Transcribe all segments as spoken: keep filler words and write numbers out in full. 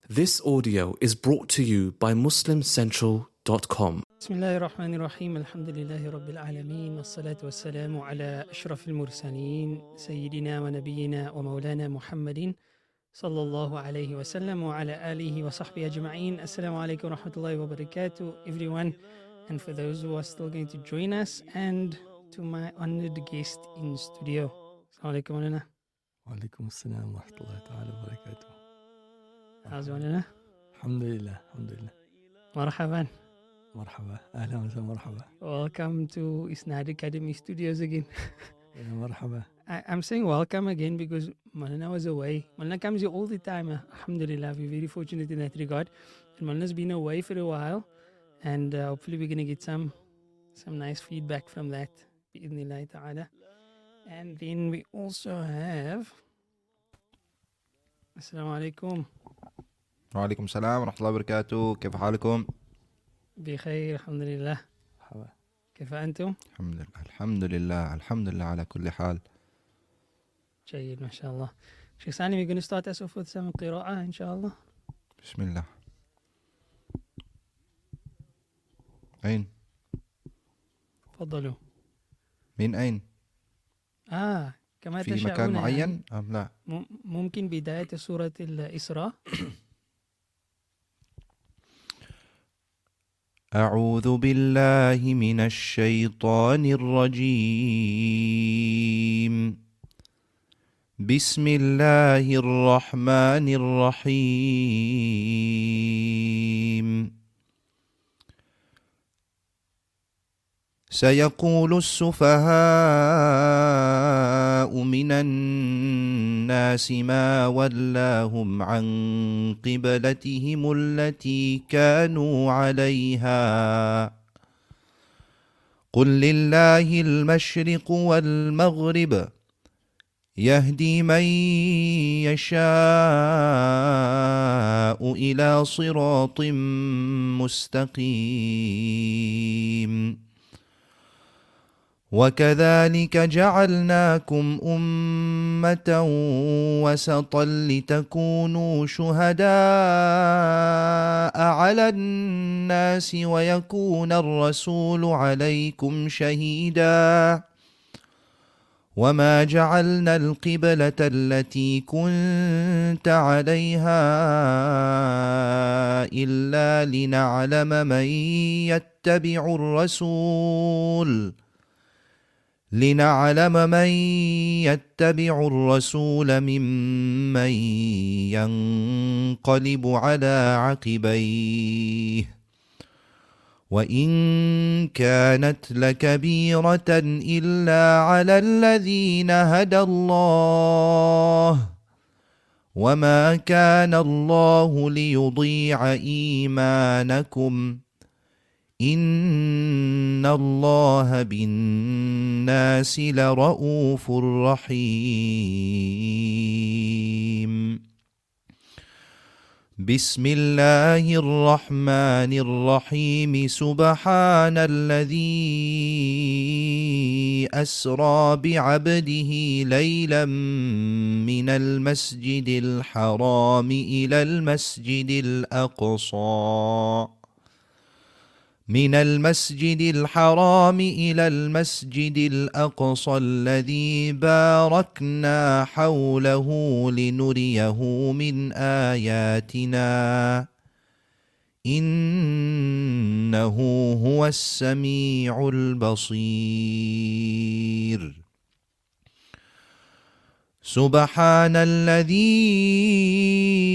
This audio is brought to you by muslim central dot com. بسم الله الرحمن الرحيم. الحمد لله رب العالمين، والصلاة والسلام على أشرف المرسلين سيدنا ونبينا ومولانا محمد صلى الله عليه وسلم وعلى آله وصحبه أجمعين. Assalamu alaikum wa rahmatullahi wa barakatuh, everyone, and for those who are still going to join us, and to my honored guest in studio. Assalamu alaikum, Maulana. Wa alaikum assalam wa rahmatullahi ta'ala wa barakatuh. How's it, Maulana? Alhamdulillah, alhamdulillah. Marhaban. Marhaba, ahlan wa sahlan, marhaba. Welcome to Isnad Academy Studios again. Ya marhaba. I, I'm saying welcome again because Maulana was away. Maulana comes here all the time. uh, Alhamdulillah, we're very fortunate in that regard. And Maulana's been away for a while, and uh, hopefully we're going to get some some nice feedback from that. Bi'idhnillahi ta'ala. And then we also have... Assalamu alaikum. وعليكم السلام ورحمة الله وبركاته. كيف حالكم؟ بخير الحمد لله. مرحبا. كيف أنتم؟ الحمد لله الحمد لله الحمد لله على كل حال. جيد ما شاء الله. Sheikh Sani, we're going to start us off with some qira'ah, inshallah. بسم الله. أين؟ تفضلوا. من أين؟ آه كما في تشاءون. مكان معين يعني أم لا؟ م- ممكن بداية سورة الإسراء. أعوذ بالله من الشيطان الرجيم. بسم الله الرحمن الرحيم. سيقول السفهاء من الناس ما ولاهم عن قبلتهم التي كانوا عليها قل لله المشرق والمغرب يهدي من يشاء إلى صراط مستقيم. وكذلك جعلناكم أمة وسطا لتكونوا شهداء على الناس ويكون الرسول عليكم شهيدا وما جعلنا القبلة التي كنت عليها إلا لنعلم من يتبع الرسول لنعلم من يتبع الرسول ممن ينقلب على عقبيه وإن كانت لكبيرة إلا على الذين هدى الله وما كان الله ليضيع إيمانكم إن الله بالناس لرؤوف رحيم. بسم الله الرحمن الرحيم. سبحان الذي أسرى بعبده ليلا من المسجد الحرام إلى المسجد الأقصى من المسجد الحرام إلى المسجد الأقصى الذي باركنا حوله لنريه من آياتنا إنه هو السميع البصير. سبحان الذي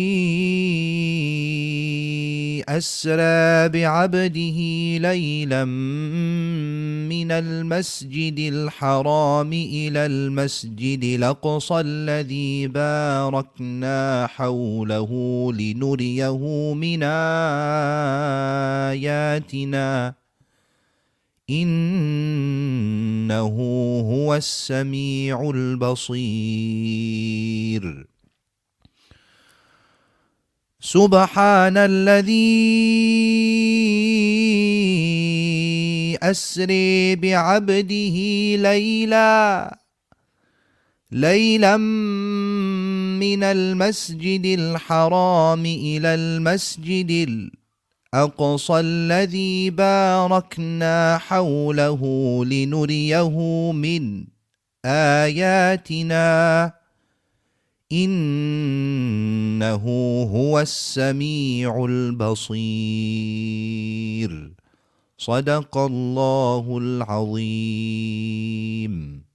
أسرى بعبده ليلا من المسجد الحرام إلى المسجد الأقصى الذي باركنا حوله لنريه من آياتنا إنه هو السميع البصير. سبحان الذي أسري بعبده ليلا ليلا من المسجد الحرام إلى المسجد الأقصى الذي باركنا حوله لنريه من آياتنا إنه هو السميع البصير صدق الله العظيم.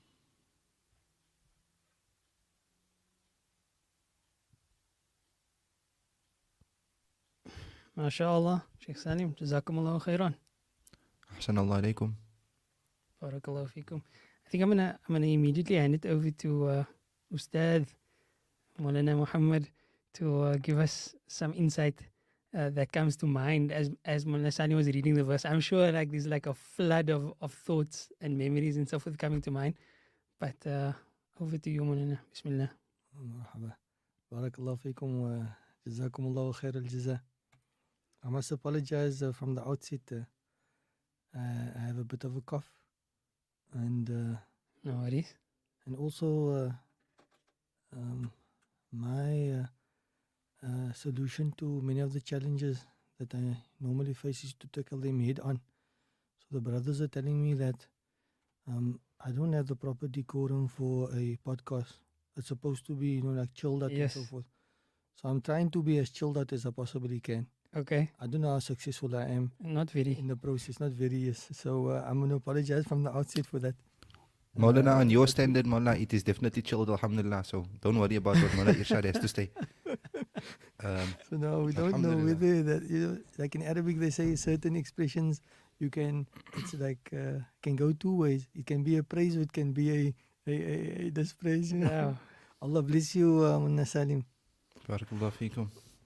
MashaAllah, Sheikh Salim, Jazakumullah khairan. أحسن الله عليكم. Barakallahu feekum. I think I'm gonna I'm gonna immediately hand it over to uh, Ustad Maulana Muhammad to uh, give us some insight uh, that comes to mind as as Maulana Salim was reading the verse. I'm sure like there's like a flood of, of thoughts and memories and so forth coming to mind. But uh, over to you, Maulana. Bismillah. مرحبا. بارك الله فيكم وجزاكم الله خير الجزاء. I must apologize uh, from the outset. Uh, uh, I have a bit of a cough, and uh, No worries. and also uh, um, my uh, uh, solution to many of the challenges that I normally face is to tackle them head on. So the brothers are telling me that um, I don't have the proper decorum for a podcast. It's supposed to be, you know, like chilled out Yes. and so forth. So I'm trying to be as chilled out as I possibly can. Okay. I don't know how successful I am Not very. in the process, not very, yes. So uh, I'm going to apologize from the outset for that. Maulana, Uh, on your but- standard, Maulana, it is definitely chilled, alhamdulillah. So don't worry about what Maulana Irshad has to say. Um, So now we don't know Alhamdulillah. whether that, you know, like in Arabic they say certain expressions you can, it's like, uh, can go two ways. It can be a praise or it can be a, a, a, a dispraise. You know? Yeah. Allah bless you, uh, Munna Salim. Barakallah feekum.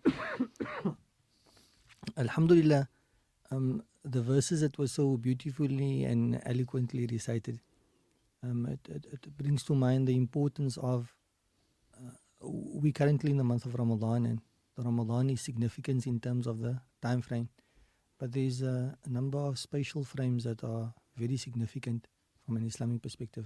Alhamdulillah, um, the verses that were so beautifully and eloquently recited, um, it, it, it brings to mind the importance of, uh, we currently in the month of Ramadan, and the Ramadan is significant in terms of the time frame, but there's a, a number of spatial frames that are very significant from an Islamic perspective.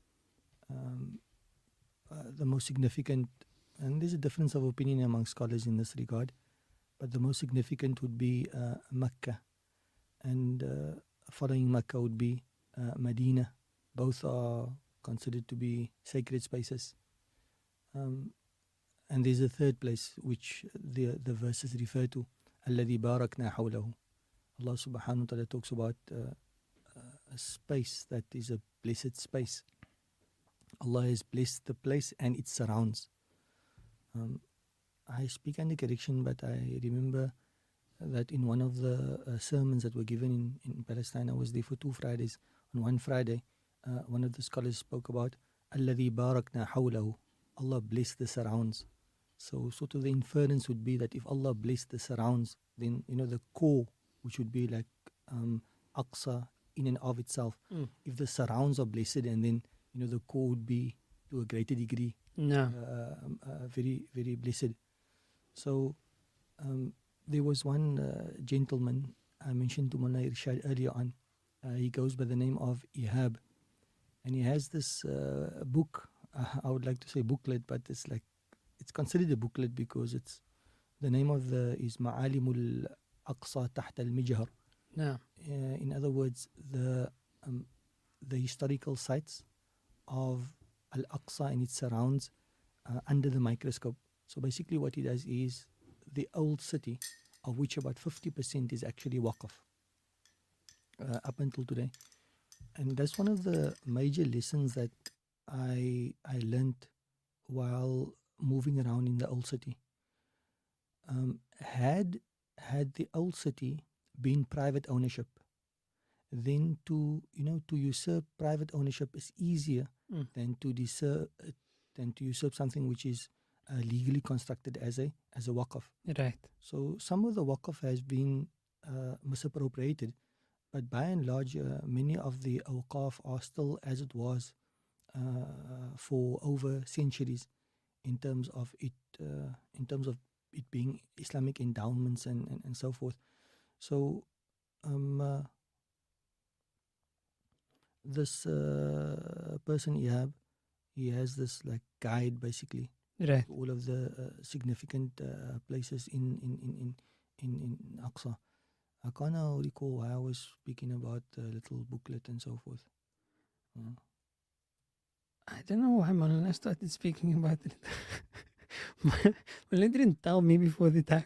Um, uh, the most significant, and there's a difference of opinion among scholars in this regard, but the most significant would be uh, Mecca, and uh, following Mecca would be uh, Medina. Both are considered to be sacred spaces. Um, and there's a third place which the the verses refer to, الذي باركنا حوله. Allah subhanahu wa ta'ala talks about uh, uh, a space that is a blessed space. Allah has blessed the place and its surrounds. Um, I speak under correction, but I remember that in one of the uh, sermons that were given in, in Palestine, I was there for two Fridays. On one Friday, uh, one of the scholars spoke about الذي باركنا حوله. Allah blessed the surrounds. So sort of the inference would be that if Allah blessed the surrounds, then, you know, the core, which would be like um, Aqsa in and of itself, Mm. if the surrounds are blessed, and then, you know, the core would be to a greater degree No. uh, um, uh, very, very blessed. So um, there was one uh, gentleman I mentioned to Mullah Irshad earlier on. Uh, he goes by the name of Ihab, and he has this uh, book. Uh, I would like to say booklet, but it's like it's considered a booklet because it's the name of the is Ma'alimul Aqsa Taht al Mijhar. No. Uh, in other words, the um, the historical sites of Al Aqsa and its surrounds uh, under the microscope. So basically, what he does is the old city, of which about fifty percent is actually Waqf uh, up until today. And that's one of the major lessons that I I learned while moving around in the old city. Um, had had the old city been private ownership, then to you know to usurp private ownership is easier Mm. than to usurp uh, than to usurp something which is uh, legally constructed as a as a waqf. Right. So some of the waqf has been uh, misappropriated, but by and large, uh, many of the awqaf are still as it was uh, for over centuries, in terms of it, uh, in terms of it being Islamic endowments and, and, and so forth. So, um, uh, this uh, person Ihab, he has this like guide basically Right. all of the uh, significant uh, places in in in in in, in Aqsa. I can't now recall why I was speaking about the little booklet and so forth. Uh, I don't know why Malana started speaking about it. Malana didn't tell me before the time.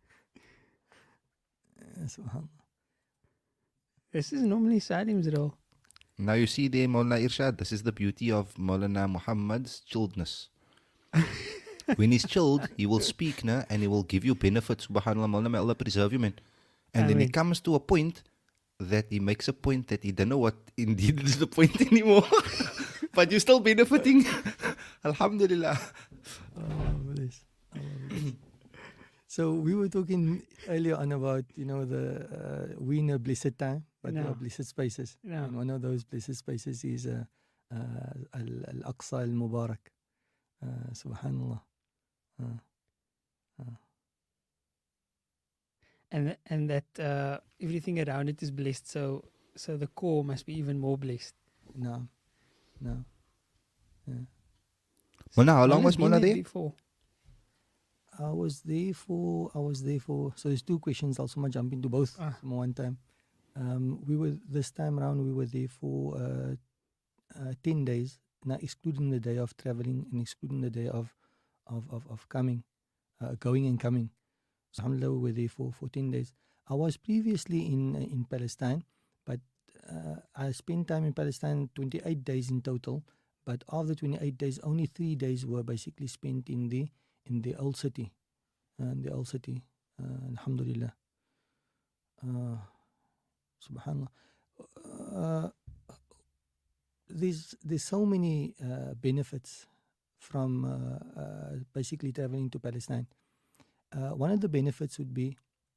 uh, subhanallah. This is normally Salim's role. Now you see there, Maulana Irshad, this is the beauty of Maulana Muhammad's chilledness. When he's chilled, he will speak na, and he will give you benefits. Subhanallah, Maulana, may Allah preserve you, man. And then Ameen. it comes to a point that he makes a point that he don't know what indeed is the point anymore. But you're still benefiting. Alhamdulillah. Oh, bless. Oh, bless. So we were talking earlier on about, you know, the uh, we in a blessed time, but there No. are blessed spaces. No. And one of those blessed spaces is uh, uh, Al- Al-Aqsa Al-Mubarak. Uh, Subhanallah. Uh, uh, And th- and that uh, everything around it is blessed. So so the core must be even more blessed. no, no. Yeah. Well, now, how long Malana's was been Maulana there there? before? I was there for, I was there for, so there's two questions. I'll somehow jump into both Ah. some one time. Um, we were, this time around, we were there for uh, uh, ten days, now excluding the day of traveling and excluding the day of, of, of, of coming, uh, going and coming. So, alhamdulillah, we were there for, for ten days. I was previously in, in Palestine, but uh, I spent time in Palestine twenty-eight days in total. But of the twenty-eight days, only three days were basically spent in the in the old city, uh, in the old city. Uh, Alhamdulillah. Uh, Subhanallah. Uh, there's there's so many uh, benefits from uh, uh, basically traveling to Palestine. Uh, one of the benefits would be,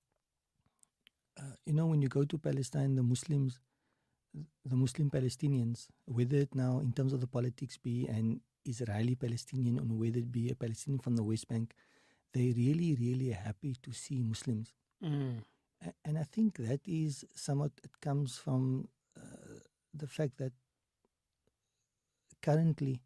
uh, you know, when you go to Palestine, the Muslims, the Muslim Palestinians, whether it now in terms of the politics be an Israeli Palestinian or whether it be a Palestinian from the West Bank, they really, really are happy to see Muslims. Mm. A- And I think that is somewhat, it comes from uh, the fact that currently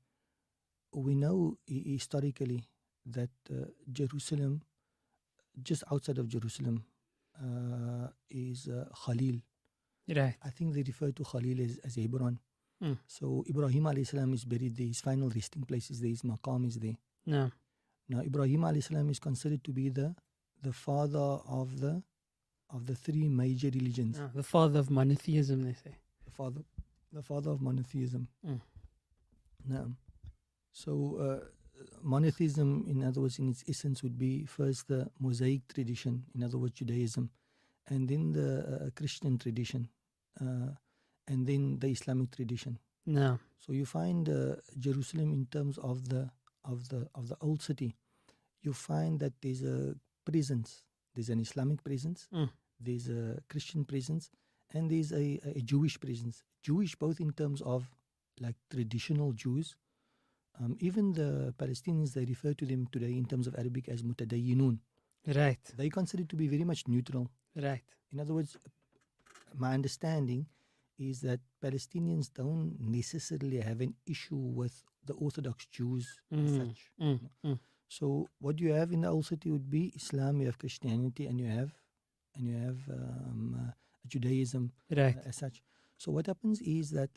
we know hi- historically that uh, Jerusalem, just outside of Jerusalem, uh, is uh, Khalil. Right. I think they refer to Khalil as, as Hebron. Mm. So Ibrahim alayhi salam is buried there. His final resting place is there. His maqam is there. No. Now Ibrahim alayhi salam is considered to be the the father of the of the three major religions. no. The father of monotheism, they say. The father, the father of monotheism. Mm. Naam. So uh, monotheism, in other words, in its essence, would be first the Mosaic tradition, in other words, Judaism, and then the uh, Christian tradition, uh, and then the Islamic tradition. No. So you find uh, Jerusalem in terms of the of the of the old city. You find that there's a presence. There's an Islamic presence. Mm. There's a Christian presence, and there's a, a Jewish presence. Jewish both in terms of like traditional Jews. Um, even the Palestinians, they refer to them today in terms of Arabic as mutadayyinun. Right. They consider to be very much neutral. Right. In other words, my understanding is that Palestinians don't necessarily have an issue with the Orthodox Jews as Mm. such. Mm. Mm. So what you have in the old city would be Islam, you have Christianity, and you have and you have um, uh, Judaism Right. uh, as such. So what happens is that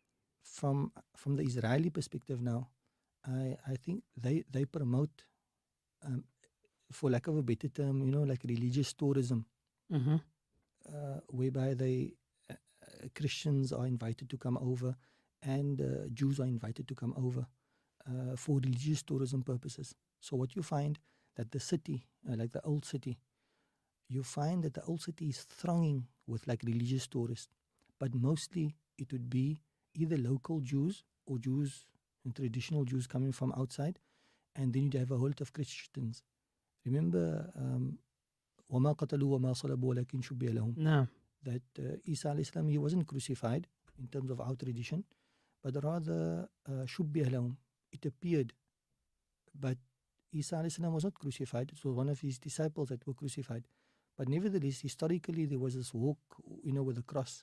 from from the Israeli perspective now, I I think they they promote, um, for lack of a better term, you know, like religious tourism, Mm-hmm. uh, whereby they uh, uh, Christians are invited to come over, and uh, Jews are invited to come over uh, for religious tourism purposes. So what you find that the city, uh, like the old city, you find that the old city is thronging with like religious tourists, but mostly it would be either local Jews or Jews and traditional Jews coming from outside, and then you'd have a whole lot of Christians. Remember, um, وَمَا قَتَلُوا وَمَا صَلَبُوا وَلَكِنْ شُبِّهَ لَهُم, No. that uh, Isa alayhi salam, he wasn't crucified in terms of our tradition, but rather uh, شُبِّهَ لَهُم, it appeared. But Isa alayhi salam was not crucified. It was one of his disciples that were crucified. But nevertheless, historically, there was this walk, you know, with a cross.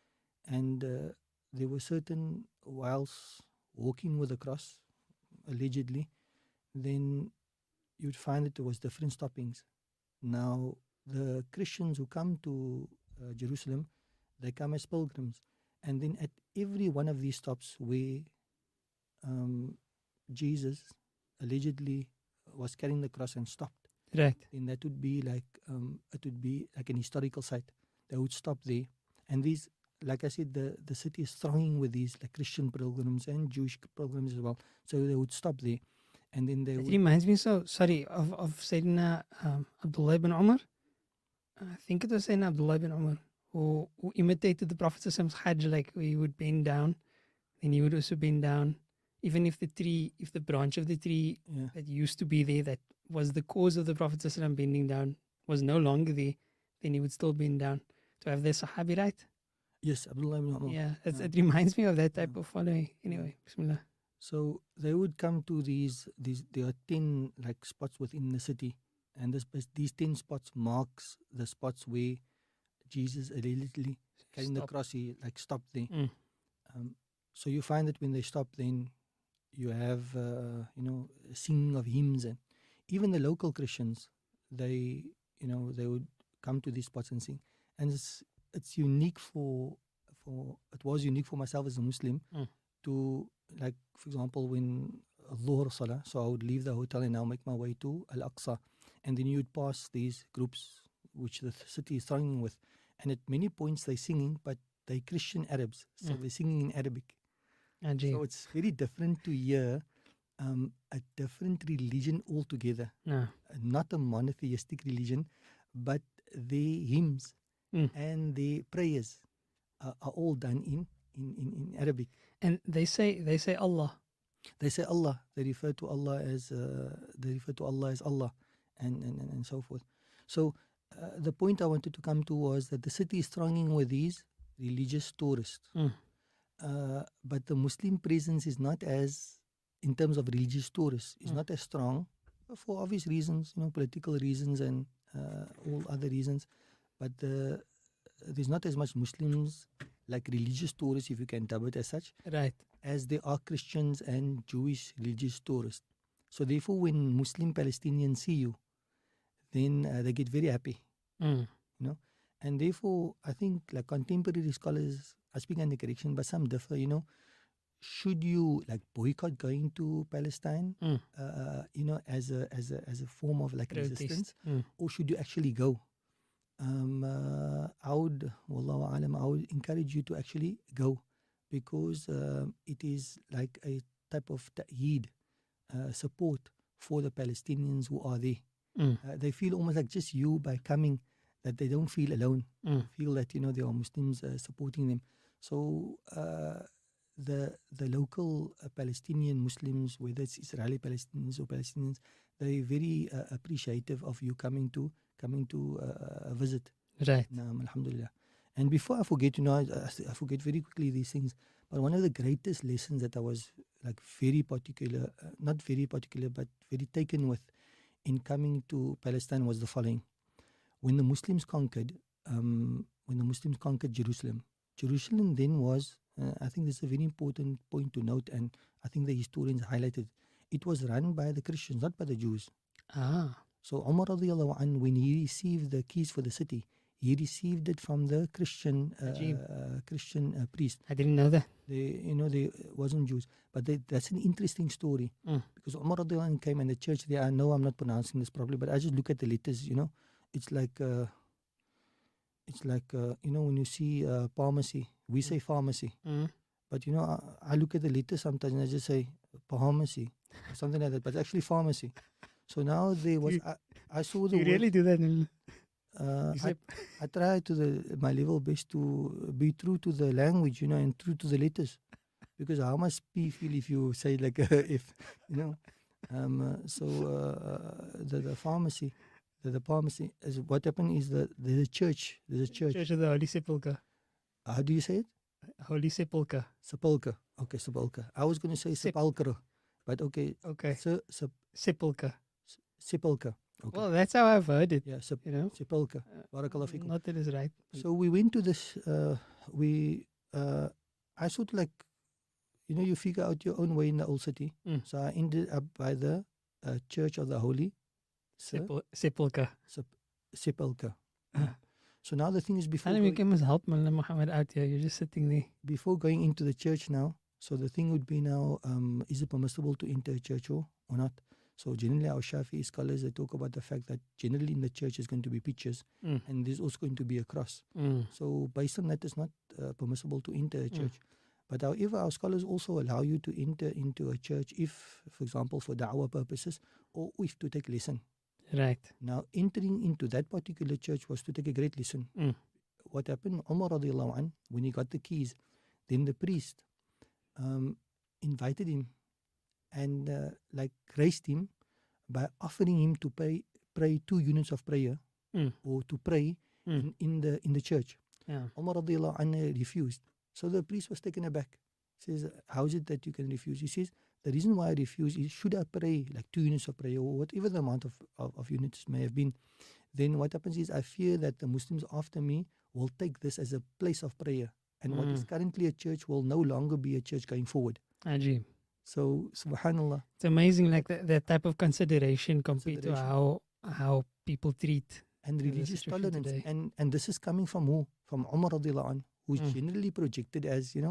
And uh, there were certain, whilst walking with a cross, allegedly, then you'd find that there was different stoppings. Now, the Christians who come to uh, Jerusalem, they come as pilgrims. And then at every one of these stops where um, Jesus allegedly was carrying the cross and stopped, Right. then that would be like um, it would be like an historical site. They would stop there, and these, like I said, the the city is thronging with these like Christian pilgrims and Jewish pilgrims as well. So they would stop there, and then they It would. reminds me so sorry of of Sayyidina um, Abdullah ibn Umar. I think it was Sayyidina Abdullah ibn Umar who, who imitated the Prophet's Hajj, like he would bend down, and he would also bend down, even if the tree, if the branch of the tree Yeah. that used to be there, that was the cause of the Prophet's bending down, was no longer there, then he would still bend down. To have the Sahabi, right? Yes, Abdullah ibn Umar. Yeah, it's, Yeah. it reminds me of that type Yeah. of following. Anyway, Bismillah. So they would come to these these there are ten like spots within the city, and this bas- these ten spots marks the spots where Jesus allegedly carrying the Stop. cross, he like stopped there. Mm. Um, so you find that when they stop, then you have uh, you know singing of hymns, and even the local Christians, they you know they would come to these spots and sing, and it's it's unique for for it was unique for myself as a Muslim Mm. to, like, for example, when Dhuhr Salah, so I would leave the hotel and I'll make my way to Al Aqsa, and then you'd pass these groups which the th- city is thronging with, and at many points they're singing, but they Christian Arabs, so Mm. they're singing in Arabic. Ajib. So it's very different to hear um, a different religion altogether, No. not a monotheistic religion, but their hymns Mm. and their prayers are, are all done in, in, in, in Arabic. And they say they say Allah. They say Allah. They refer to Allah as uh, they refer to Allah as Allah, and and, and, and so forth. So uh, the point I wanted to come to was that the city is thronging with these religious tourists, Mm. uh, but the Muslim presence is not as, in terms of religious tourists, is Mm. not as strong for obvious reasons, you know, political reasons and uh, all other reasons. But the, there's not as much Muslims like religious tourists, if you can dub it as such, Right. as there are Christians and Jewish religious tourists. So therefore, when Muslim Palestinians see you, then uh, they get very happy, Mm. you know. And therefore, I think like contemporary scholars, I speak under correction, but some differ, you know. Should you like boycott going to Palestine, Mm. uh, you know, as a as a as a form of like Protest. resistance, Mm. or should you actually go? Um, uh, I would, wallahu alam, I would encourage you to actually go, because um, it is like a type of ta'heed, uh, support for the Palestinians who are there. Mm. Uh, they feel almost like just you by coming, that they don't feel alone. Mm. Feel that, you know, there are Muslims uh, supporting them. So uh, the the local uh, Palestinian Muslims, whether it's Israeli Palestinians or Palestinians, they're very uh, appreciative of you coming to coming to uh, visit. Right. Naam, alhamdulillah. And before I forget, you know, I, I forget very quickly these things, but one of the greatest lessons that I was like very particular, uh, not very particular, but very taken with in coming to Palestine was the following. When the Muslims conquered, um, when the Muslims conquered Jerusalem, Jerusalem then was, uh, I think this is a very important point to note, and I think the historians highlighted, it was run by the Christians, not by the Jews. Ah. So Umar radiallahu anh, when he received the keys for the city, he received it from the Christian uh, Ajib. uh, Christian uh, priest. I didn't know that. They, you know, they wasn't Jews, but they, that's an interesting story, Mm. because Umar radiallahu anh came and the church there. I know I'm not pronouncing this properly, but I just look at the letters. You know, it's like uh, it's like uh, you know when you see uh, pharmacy, we say pharmacy, Mm. but you know I, I look at the letters sometimes and I just say pharmacy or something like that, but it's actually pharmacy. So now there was You- I, I saw the You word, really do that? Nil? uh, You I, say, I try to the my level best to be true to the language, you know, and true to the letters, because how must be feel if you say like if you know. Um, uh, so uh, the the pharmacy, the, the pharmacy is what happened is that there's a church, there's a church. Church of the Holy Sepulchre. How do you say it? Holy Sepulchre. Sepulchre. Okay, sepulchre. I was going to say Sep- sepulchre, but okay, Okay. so sep, Sepulchre. sepulchre. Okay. Well, that's how I've heard it. Yeah, sep, You know. sepulchre. Uh, Barakallah fikum. Not that it's right. So we went to this. Uh, we uh, I sort of like, you know, you figure out your own way in the old city. Mm. So I ended up by the uh, Church of the Holy Se- Sepul- Sepulchre. Sep- Sepulchre. Yeah. So now the thing is, before Salam, you going, must help Mullah Muhammad out here. You're just sitting there. before going into the church now, so the thing would be now, um, is it permissible to enter a church or, or not? So generally our Shafi'i scholars, they talk about the fact that generally in the church is going to be pictures Mm. and there's also going to be a cross. Mm. So based on that, it's not uh, permissible to enter a Mm. church. But however, our scholars also allow you to enter into a church if, for example, for da'wah purposes or if to take lesson. Right. Now, entering into that particular church was to take a great lesson. Mm. What happened, Umar radiallahu anh, when he got the keys, then the priest um, invited him and uh, like graced him by offering him to pay, pray two units of prayer Mm. or to pray Mm. in, in the in the church. Yeah. Umar radiallahu anh refused. So the priest was taken aback. Says, how is it that you can refuse? He says, the reason why I refuse is, should I pray like two units of prayer or whatever the amount of, of, of units may have been, then what happens is I fear that the Muslims after me will take this as a place of prayer. And what is Mm. currently a church will no longer be a church going forward. Ajib. So, subhanallah. It's amazing, like that, that type of consideration compared to Consideration. how how people treat. And Yeah, the religious situation tolerance. today. And and this is coming from who? From Umar radiallahu anh, who's Mm. generally projected as, you know,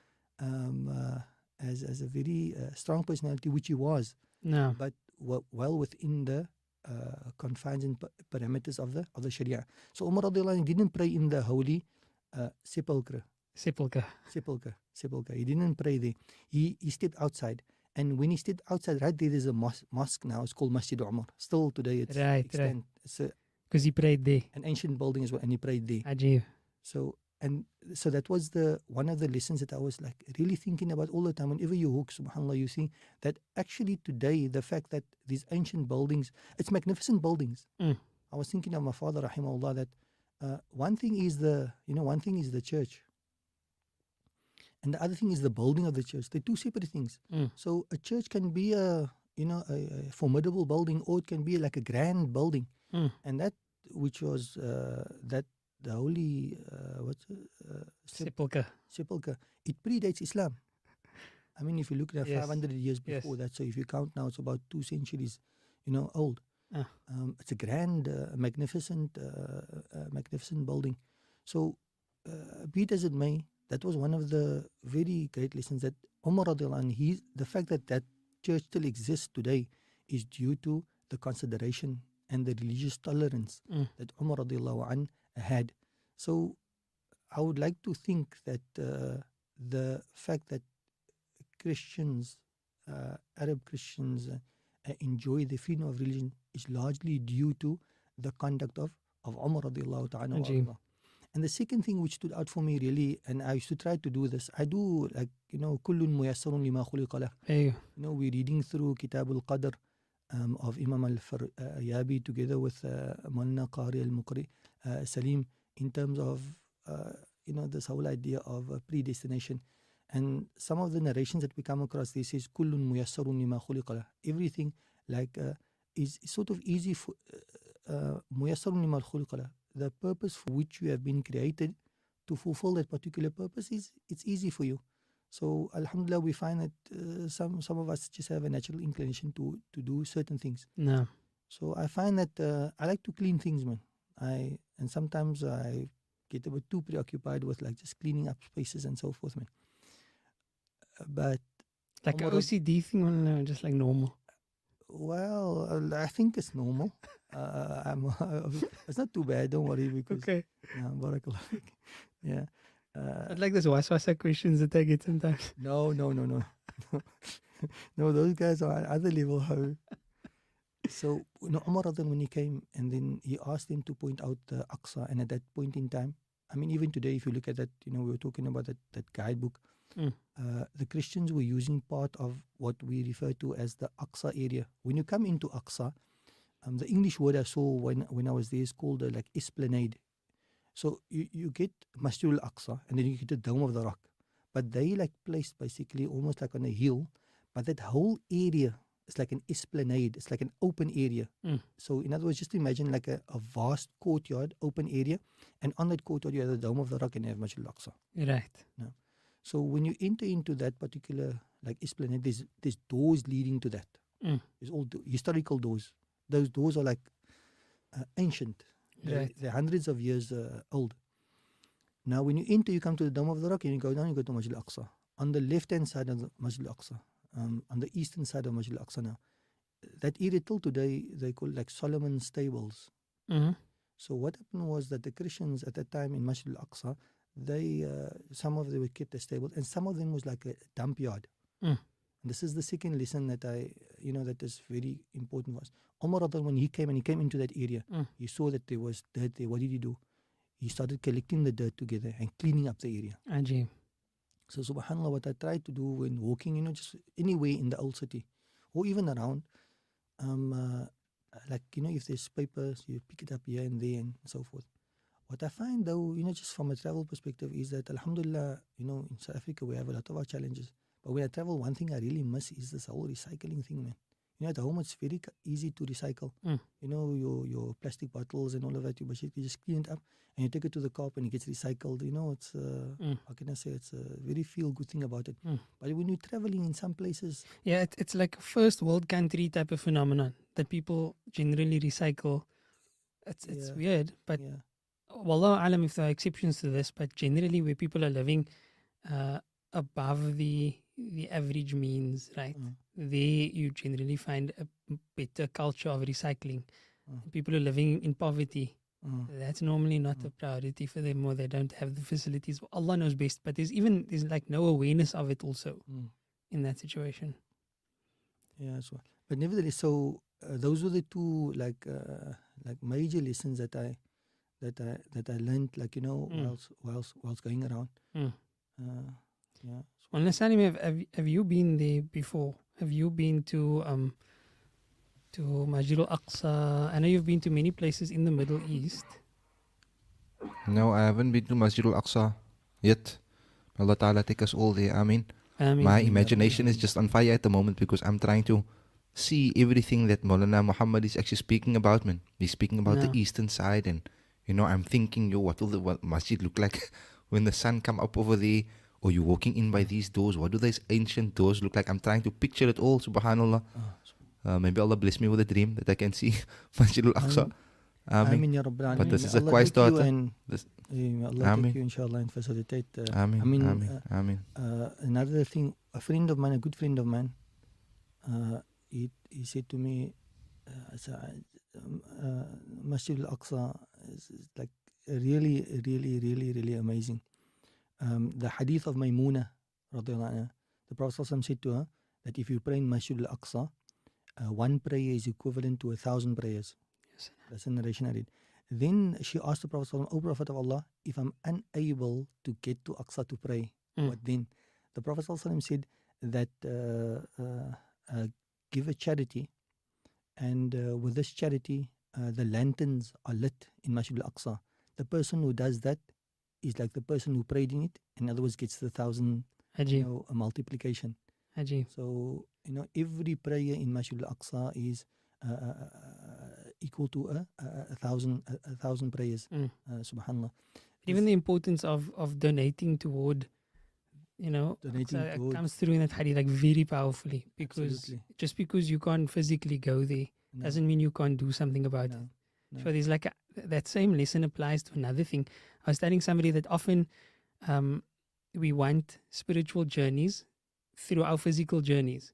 um, uh, as, as a very uh, strong personality, which he was. No. But w- well within the uh, confines and pa- parameters of the of the Sharia. So Umar radiallahu anh didn't pray in the holy uh, sepulchre, Sepulchre. sepulchre, sepulchre. He didn't pray there. He he stepped outside, and when he stepped outside, right there, there's a mos- mosque now. It's called Masjid Umar. Still today, it's Right, right. extant. It's a, Because he prayed there. an ancient building as well, and he prayed there. Ajib. So and so that was the one of the lessons that I was like really thinking about all the time. Whenever you hook, subhanallah, you see that actually today the fact that these ancient buildings, it's magnificent buildings. Mm. I was thinking of my father, rahimahullah, that uh, one thing is the you know one thing is the church, and the other thing is the building of the church. They're two separate things. Mm. So a church can be a you know a, a formidable building, or it can be like a grand building, Mm. and that which was uh, that. The holy, uh, what's it? Uh, sep- Sepulchre. sepulchre, it predates Islam. I mean, if you look at Yes. five hundred years Yes. before that, so if you count now, it's about two centuries, you know, old. Ah. Um, it's a grand, uh, magnificent, uh, uh, magnificent building. So, uh, be it as it may, that was one of the very great lessons that Umar radiallahu anh, he, the fact that that church still exists today is due to the consideration and the religious tolerance Mm. that Umar radiallahu anh had. So I would like to think that uh, the fact that Christians, uh, Arab Christians, uh, uh, enjoy the freedom of religion is largely due to the conduct of, of Umar radiallahu ta'ala. Ajib. anhu. And the second thing which stood out for me really, and I used to try to do this, I do like, you know, kullun muyassarun lima khuliqa lah. Hey. You know, we're reading through Kitab al-Qadr um, of Imam al-Faryabi together with uh, Malna Qari al-Muqri, uh, Salim, in terms of, uh, you know, this whole idea of uh, predestination. And some of the narrations that we come across, this is kullun muyassarun lima khuliqa lah. Everything like uh, is sort of easy for uh, muyassarun lima khuliqa lah. The purpose for which you have been created to fulfill that particular purpose is it's easy for you. So alhamdulillah, we find that uh, some some of us just have a natural inclination to to do certain things. No. So I find that uh, I like to clean things, man. I and sometimes I get a bit too preoccupied with like just cleaning up spaces and so forth, man. Uh, But Like an Umar- O C D thing or no, just like normal? well, uh, I think it's normal. Uh, I'm it's not too bad. Don't worry because Okay. yeah, barakallah. fik. Yeah. Uh, I'd like those waswasa questions that I get sometimes. No, no, no, no. No, those guys are at other level. How? So, you know, Umar Radhan, when he came and then he asked him to point out the Aqsa, and at that point in time, I mean, even today, if you look at that, you know, we were talking about that, that guidebook, Mm. uh, the Christians were using part of what we refer to as the Aqsa area. When you come into Aqsa, um, the English word I saw when, when I was there is called uh, like esplanade. So you, you get Masjid al-Aqsa and then you get the Dome of the Rock. But they like placed basically almost like on a hill. But that whole area is like an esplanade. It's like an open area. Mm. So in other words, just imagine like a, a vast courtyard, open area. And on that courtyard, you have the Dome of the Rock and you have Masjid al-Aqsa. Right. So when you enter into that particular like esplanade, there's, there's doors leading to that. Mm. It's all do- historical doors. Those doors are like uh, ancient. They're, Right. they're hundreds of years uh, old. Now, when you enter, you come to the Dome of the Rock, and you go down, you go to Masjid al-Aqsa. On the left-hand side of the Masjid al-Aqsa, um, on the eastern side of Masjid al-Aqsa now, that area till today, they call it like Solomon's Stables. Mm-hmm. So what happened was that the Christians at that time in Masjid al-Aqsa, they, uh, some of them were kept as stables, and some of them was like a dump yard. Mm. And this is the second lesson that I, you know, that is very important for us. Umar, Radha, when he came and he came into that area, Mm. he saw that there was dirt there. What did he do? He started collecting the dirt together and cleaning up the area. Ajib. So subhanAllah, what I try to do when walking, you know, just anywhere in the old city or even around, um, uh, like, you know, if there's papers, you pick it up here and there and so forth. What I find though, you know, just from a travel perspective is that alhamdulillah, you know, in South Africa we have a lot of our challenges. But when I travel, one thing I really miss is this whole recycling thing, man. You know, at home it's very c- easy to recycle. Mm. You know, your your plastic bottles and all of that, you basically just clean it up and you take it to the car and it gets recycled. You know, it's, uh, Mm. how can I say, it's a very feel good thing about it. Mm. But when you're traveling in some places, Yeah, it, it's like a first world country type of phenomenon that people generally recycle. It's it's Yeah. weird, but yeah, wallahu alam if there are exceptions to this, but generally where people are living uh, above the the average means, right? Mm. There you generally find a better culture of recycling. Mm. People who are living in poverty, mm, that's normally not a priority for them, or they don't have the facilities. Allah knows best, but there's even there's like no awareness of it also mm. in that situation. Yeah, so but nevertheless, so uh, those were the two like uh, like major lessons that I that I that I learned, like, you know, Mm. whilst whilst whilst going around. Mm. Uh, yeah. Well, Salim, have, have have you been there before? Have you been to um to Masjid al-Aqsa? I know you've been to many places in the Middle East. No, I haven't been to Masjid al-Aqsa yet. Allah Ta'ala take us all there. I mean, I mean, my imagination is just on fire at the moment because I'm trying to see everything that Maulana Muhammad is actually speaking about, man. He's speaking about Yeah. the eastern side, and, you know, I'm thinking, yo, what will the what masjid look like when the sun come up over there? Or you're walking in by these doors. What do these ancient doors look like? I'm trying to picture it all, subhanAllah. Uh, maybe Allah bless me with a dream that I can see Masjid al-Aqsa. I Ameen. mean, Ya Rabbil But Alameen. this May is a Allah quiet take you starter. and, This- eh, may Allah Ameen. take you, inshallah, and facilitate. Uh, Ameen. I mean, Ameen. uh, Ameen. uh, another thing, a friend of mine, a good friend of mine, uh, he, he said to me, uh, so, um, uh, Masjid al-Aqsa is, is like really, really, really, really amazing. Um, the hadith of Maymuna, radiallahu anha, the Prophet ﷺ said to her that if you pray in Masjid al-Aqsa, uh, one prayer is equivalent to a thousand prayers. Yes. That's a narration I read. Then she asked the Prophet ﷺ, O Prophet of Allah, if I'm unable to get to Aqsa to pray, Mm. what then? The Prophet ﷺ said that uh, uh, uh, give a charity, and uh, with this charity, uh, the lanterns are lit in Masjid al-Aqsa. The person who does that is like the person who prayed in it. In other words, gets the thousand, you Ajib, know, a multiplication. Ajib. So, you know, every prayer in Masjid al-Aqsa is uh, uh, uh, equal to a, a, a thousand a, a thousand prayers. Mm. Uh, subhanallah. Even the importance of of donating toward, you know, Donating so it toward- comes through in that hadith like very powerfully, because Absolutely. just because you can't physically go there No, doesn't mean you can't do something about it. no, no. So there's like a, that same lesson applies to another thing. I was telling somebody that often um, we want spiritual journeys through our physical journeys,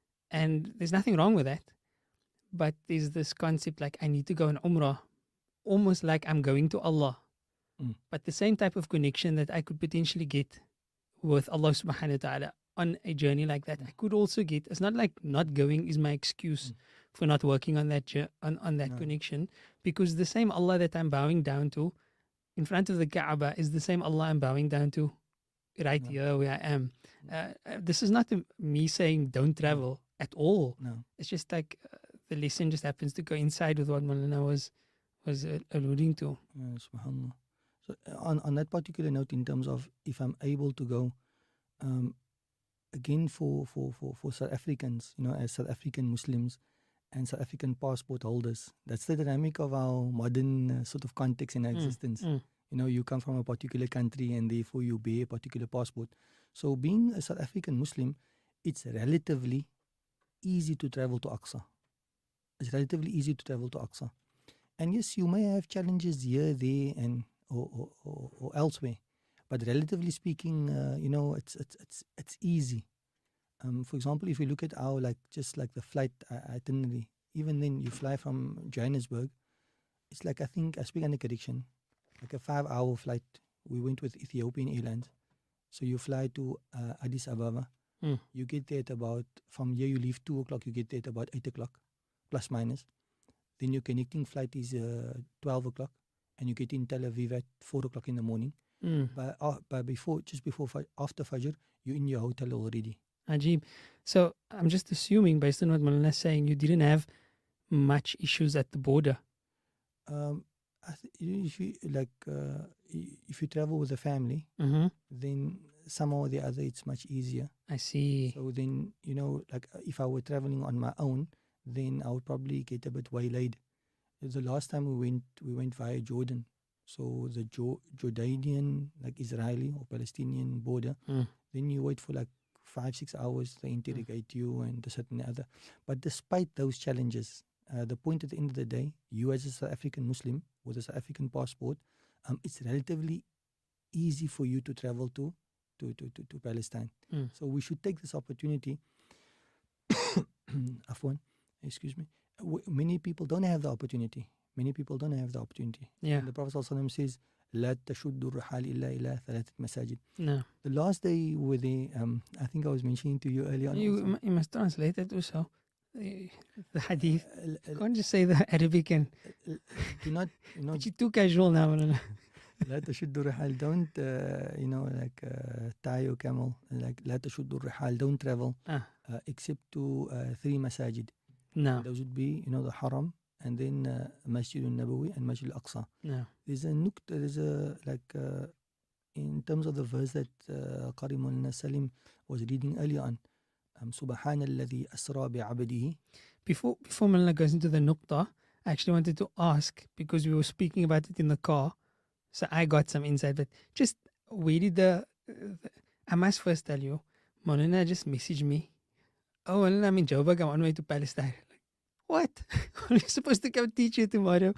and there's nothing wrong with that. But there's this concept like I need to go on Umrah, almost like I'm going to Allah. Mm. But the same type of connection that I could potentially get with Allah subhanahu wa ta'ala on a journey like that, I could also get. It's not like not going is my excuse Mm. for not working on that jour- on, on that No. connection, because the same Allah that I'm bowing down to in front of the Kaaba is the same Allah I'm bowing down to right No. here where I am. Uh, uh, this is not a, me saying don't travel at all. No. It's just like uh, the lesson just happens to go inside with what Maulana was was uh, alluding to. Uh, subhanallah. So uh, on on that particular note, in terms of if I'm able to go, um, again for, for, for, for South Africans, you know, as South African Muslims and South African passport holders, that's the dynamic of our modern uh, sort of context in our Mm, existence. mm. You know, you come from a particular country and therefore you bear a particular passport. So being a South African Muslim, it's relatively easy to travel to Aqsa. It's relatively easy to travel to Aqsa. And yes, you may have challenges here, there, and or, or, or, or elsewhere. But relatively speaking, uh, you know, it's it's it's it's easy. Um, for example, if you look at our like just like the flight uh, itinerary, even then you fly from Johannesburg, it's like I think I speak under correction, like a five-hour flight. We went with Ethiopian Airlines, so you fly to uh, Addis Ababa. Mm. You get there at about from here you leave two o'clock. You get there at about eight o'clock, plus minus. Then your connecting flight is uh, twelve o'clock, and you get in Tel Aviv at four o'clock in the morning. Mm. But uh, but before, just before after Fajr, you're in your hotel already. Ajib. So I'm just assuming, based on what Malana is saying, you didn't have much issues at the border. Um, I th- if you like, uh, if you travel with a family, Mm-hmm. then somehow or the other it's much easier. I see. So then you know, like uh, if I were traveling on my own, then I would probably get a bit waylaid. The last time we went, we went via Jordan. So the jo- Jordanian, like Israeli or Palestinian border, Mm. then you wait for like five, six hours. They interrogate mm. you and this and the other. But despite those challenges, uh, the point at the end of the day, you as a South African Muslim with a South African passport, um, it's relatively easy for you to travel to to to to, to Palestine. Mm. So we should take this opportunity. Afwan, excuse me. W- many people don't have the opportunity. Many people don't have the opportunity. Yeah. And the Prophet ﷺ says, لا تشد الرحال إلا إلى ثلاثة مساجد. No. The last day with the, um, I think I was mentioning to you earlier on. You, also, you must translate it also. The, the hadith. uh, You uh, can't just say the Arabic and uh, do not, you know, but you're too casual now. Malana. لا تشد الرحال. Don't, uh, you know, like uh, tie your camel. Like لا تشد الرحال. Don't travel Ah, uh, except to uh, three masajid. no. Those would be, you know, the Haram, and then uh, Masjid al-Nabawi and Masjid al-Aqsa. No. There's a nukt, there's a, like, uh, in terms of the verse that uh, Qari Mulna Salim was reading earlier on, um, Subhana alladhi asra bi'abadihi. Before before Malana goes into the nukta, I actually wanted to ask, because we were speaking about it in the car, so I got some insight. But just where did the, uh, the I must first tell you, Malana just messaged me. Oh, Malana, I'm in Joburg. I'm on my way to Palestine. Like, what? I'm supposed to come teach you tomorrow.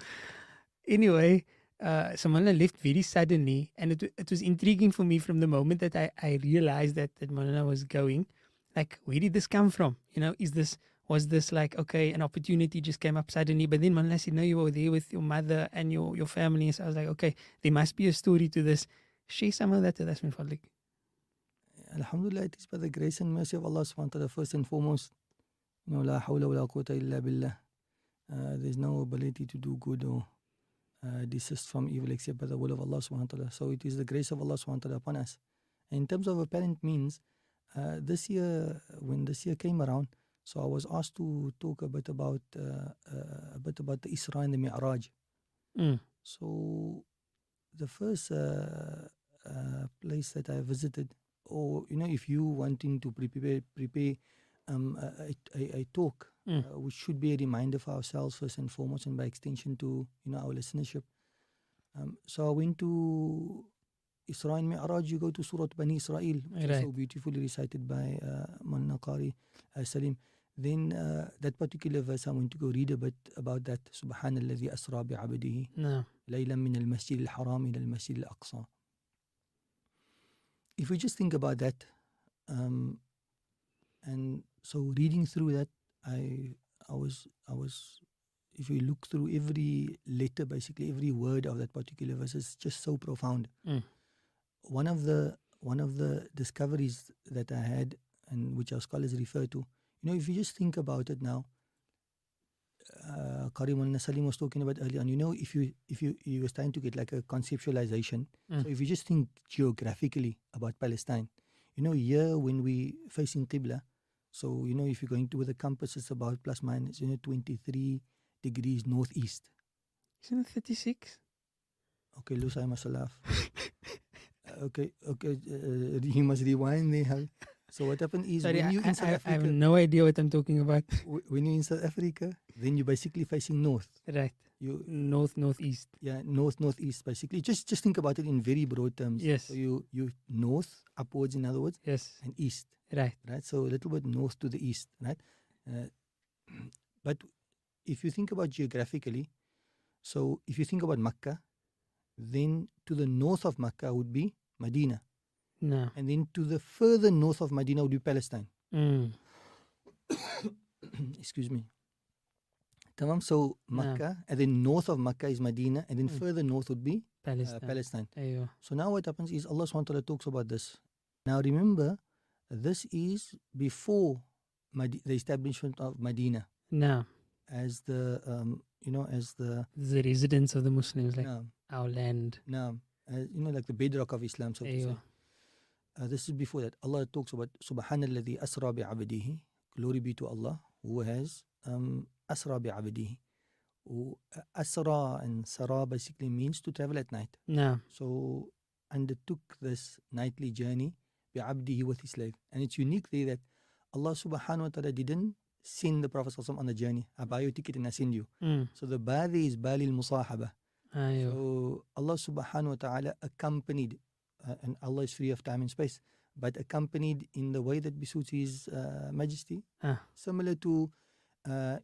Anyway, uh, so Malana left very suddenly, and it it was intriguing for me from the moment that I, I realized that that Malana was going. Like, where did this come from? You know, is this was this like, okay, an opportunity just came up suddenly? But then Malana said, no, you were there with your mother and your your family. So I was like, okay, there must be a story to this. Share some of that with us, min fadlik. Alhamdulillah, it is by the grace and mercy of Allah subhanahu wa ta'ala, first and foremost. You know, la hawla wa la quwwata illa billah. Uh, there's no ability to do good or uh, desist from evil except by the will of Allah subhanahu wa ta'ala. So it is the grace of Allah subhanahu wa ta'ala upon us. And in terms of apparent means, uh, this year, when this year came around, so I was asked to talk a bit about uh, uh, a bit about the Isra and the Mi'raj. Mm. So the first uh, uh, place that I visited, or you know, if you wanting to prepare prepare um, a, a, a talk, Mm. uh, which should be a reminder for ourselves first and foremost, and by extension to you know our listenership. Um, so I went to Isra and Mi'raj. You go to Surah Bani Israel, which is Right. so beautifully recited by uh, Manna Qari uh, Salim. Then uh, that particular verse, I want to go read a bit about that. Subhanalladhi asra bi'abdihi No. laylan min al-masjid al-haram ila al-masjid al-aqsa. If we just think about that, um, and so reading through that, I I was I was if you look through every letter, basically every word of that particular verse is just so profound. Mm. One of the one of the discoveries that I had, and which our scholars refer to, you know, if you just think about it now, uh, Karim al-Nasalim was talking about earlier on, you know, if you if you you was trying to get like a conceptualization. Mm. So if you just think geographically about Palestine, you know, here when we facing Qibla, so you know, if you're going to with a compass, it's about plus minus, you know, twenty-three degrees northeast. Isn't it thirty-six? Okay, Lusa, I must laugh. Uh, okay, okay, uh, you must rewind there. So what happened is Sorry, when I, you I, in South I, I Africa, have no idea what I'm talking about. w- when you're in South Africa, then you're basically facing north. Right. You North, northeast. yeah, north, northeast, basically. Just just think about it in very broad terms. Yes. So you you north upwards, in other words, Yes. and east, Right. right? So a little bit north to the east, right? Uh, but if you think about geographically, so if you think about Makkah, then to the north of Makkah would be Medina. No. And then to the further north of Medina would be Palestine. Mm. Excuse me. Tamam, so Makkah, and then north of Makkah is Medina, and then Mm. further north would be uh, Palestine. Palestine. Aywa. So now what happens is Allah subhanahu wa ta'ala talks about this. Now remember, this is before Madi- the establishment of Medina No. as the, um, you know, as the, The residence of the Muslims, like no, our land. no, as, you know, like the bedrock of Islam, so to say. Aywa. Uh, this is before that. Allah talks about Subhanalladhi asra bi'abdihi. Glory be to Allah who has um, asra bi'abdihi. Who, uh, asra and sara basically means to travel at night. No. So undertook this nightly journey bi'abdihi with his slave. And it's unique there that Allah subhanahu wa ta'ala didn't send the Prophet sallallahu alaihi wasallam on the journey. I buy your ticket and I send you. Mm. So the ba there is balil musahaba. Aywa. So Allah subhanahu wa ta'ala accompanied, uh, and Allah is free of time and space, but accompanied in the way that besuits His uh, Majesty, Ah. similar to uh,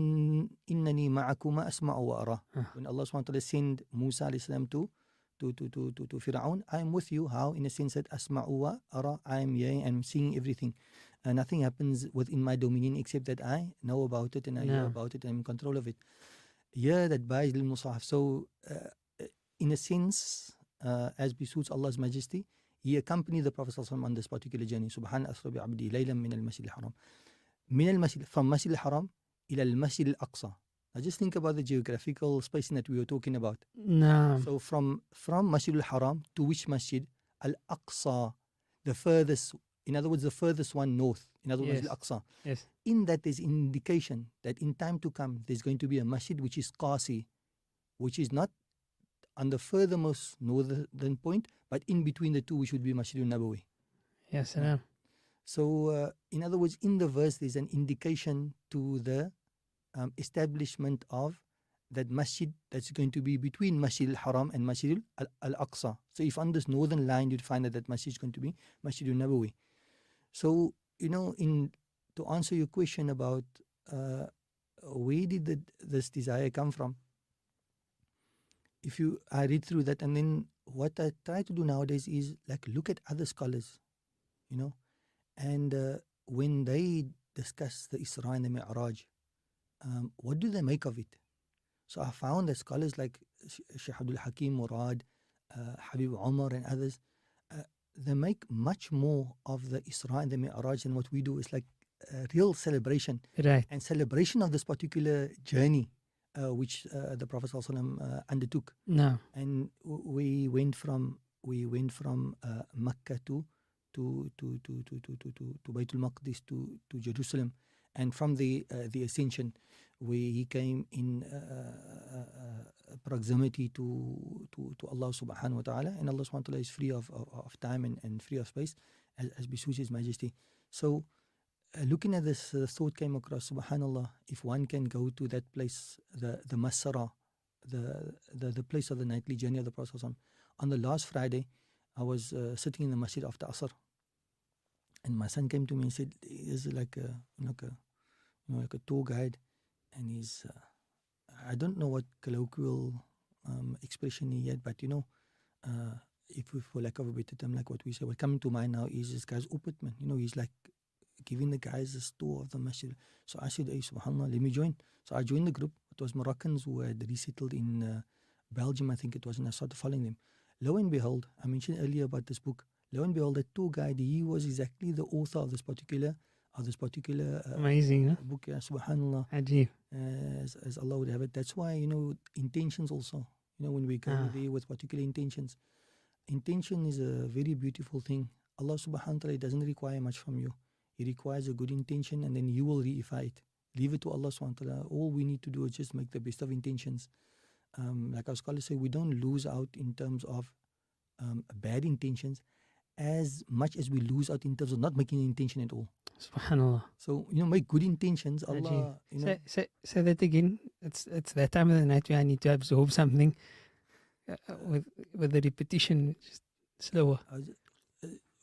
in innani ma'akuma asma'u wa ara. Ah. When Allah subhanahu wa ta'ala sent Musa alayhi salam to to to to to, to Fir'aun, I am with you. How? In a sense that asma'u wa ara, I am hearing and seeing everything. Uh, nothing happens within my dominion except that I know about it and I hear No. about it and I'm in control of it. Yeah, that buys lil musahaf. So, uh, in a sense, uh, as besuits Allah's Majesty, He accompanied the Prophet ﷺ on this particular journey. Subhan asra bi abdi laylan min al masjid al haram. Min al masjid, from Masjid al Haram ila al Masjid al Aqsa. Now just think about the geographical spacing that we were talking about. No. So from from Masjid al Haram to which Masjid? Al Aqsa, the furthest, in other words, the furthest one north. In other words, Yes. Al Aqsa. Yes. In that there's indication that in time to come there's going to be a masjid which is Qasi, which is not on the furthermost northern point, but in between the two, which would be Masjid al-Nabawi. Yes, salam. So, uh, in other words, in the verse there's an indication to the um, establishment of that masjid that's going to be between Masjid al-Haram and Masjid al- al-Aqsa. So if on this northern line you'd find that that masjid is going to be Masjid al-Nabawi. So, you know, in to answer your question about uh, where did the, this desire come from, if you I read through that, and then what I try to do nowadays is like look at other scholars, you know, and uh, when they discuss the Isra and the Mi'raj, um, what do they make of it? So I found that scholars like Sheikh Abdul Hakim Murad, uh, Habib Umar and others, uh, they make much more of the Isra and the Mi'raj than what we do. It's like a real celebration Right. and celebration of this particular journey uh, which uh, the Prophet ﷺ, uh, undertook. No. And w- we went from we went from uh, Mecca to to to to to to to to, to Baitul Maqdis to to Jerusalem, and from the uh, the ascension, where he came in uh, uh, uh, proximity to, to to Allah Subhanahu wa Taala, and Allah Subhanahu wa Taala is free of, of, of time and, and free of space, as, as besuits His Majesty. So, uh, looking at this, uh, thought came across. Subhanallah, if one can go to that place, the the Masara, the the the place of the nightly journey of the Prophet ﷺ. On the last Friday, I was uh, sitting in the masjid after Asr, and my son came to me and said, "Is like a like a you know like a tour guide, and he's uh, I don't know what colloquial um, expression he had, but you know, uh, if we, for lack of a better term, like what we say, what coming to mind now is this guy's opitman. You know, he's like giving the guys a tour of the masjid. So I said, hey, subhanAllah, let me join. So I joined the group. It was Moroccans who had resettled in uh, Belgium, I think it was, and I started following them. Lo and behold, I mentioned earlier about this book. Lo and behold, the tour guide, he was exactly the author of this particular of this particular uh, Amazing, huh? book. Yeah, subhanAllah, Ajib. uh, as, as Allah would have it. That's why, you know, intentions also. You know, when we go Ah. there with particular intentions, intention is a very beautiful thing. Allah subhanahu wa ta'ala doesn't require much from you. He requires a good intention, and then you will reify it. Leave it to Allah subhanahu wa ta'ala. All we need to do is just make the best of intentions. Um, like our scholars say, we don't lose out in terms of um, bad intentions as much as we lose out in terms of not making an intention at all. Subhanallah. So, you know, make good intentions. Ajib. Allah, you know, Say, say, say that again. It's it's that time of the night where I need to absorb something uh, uh, with with the repetition just slower. uh,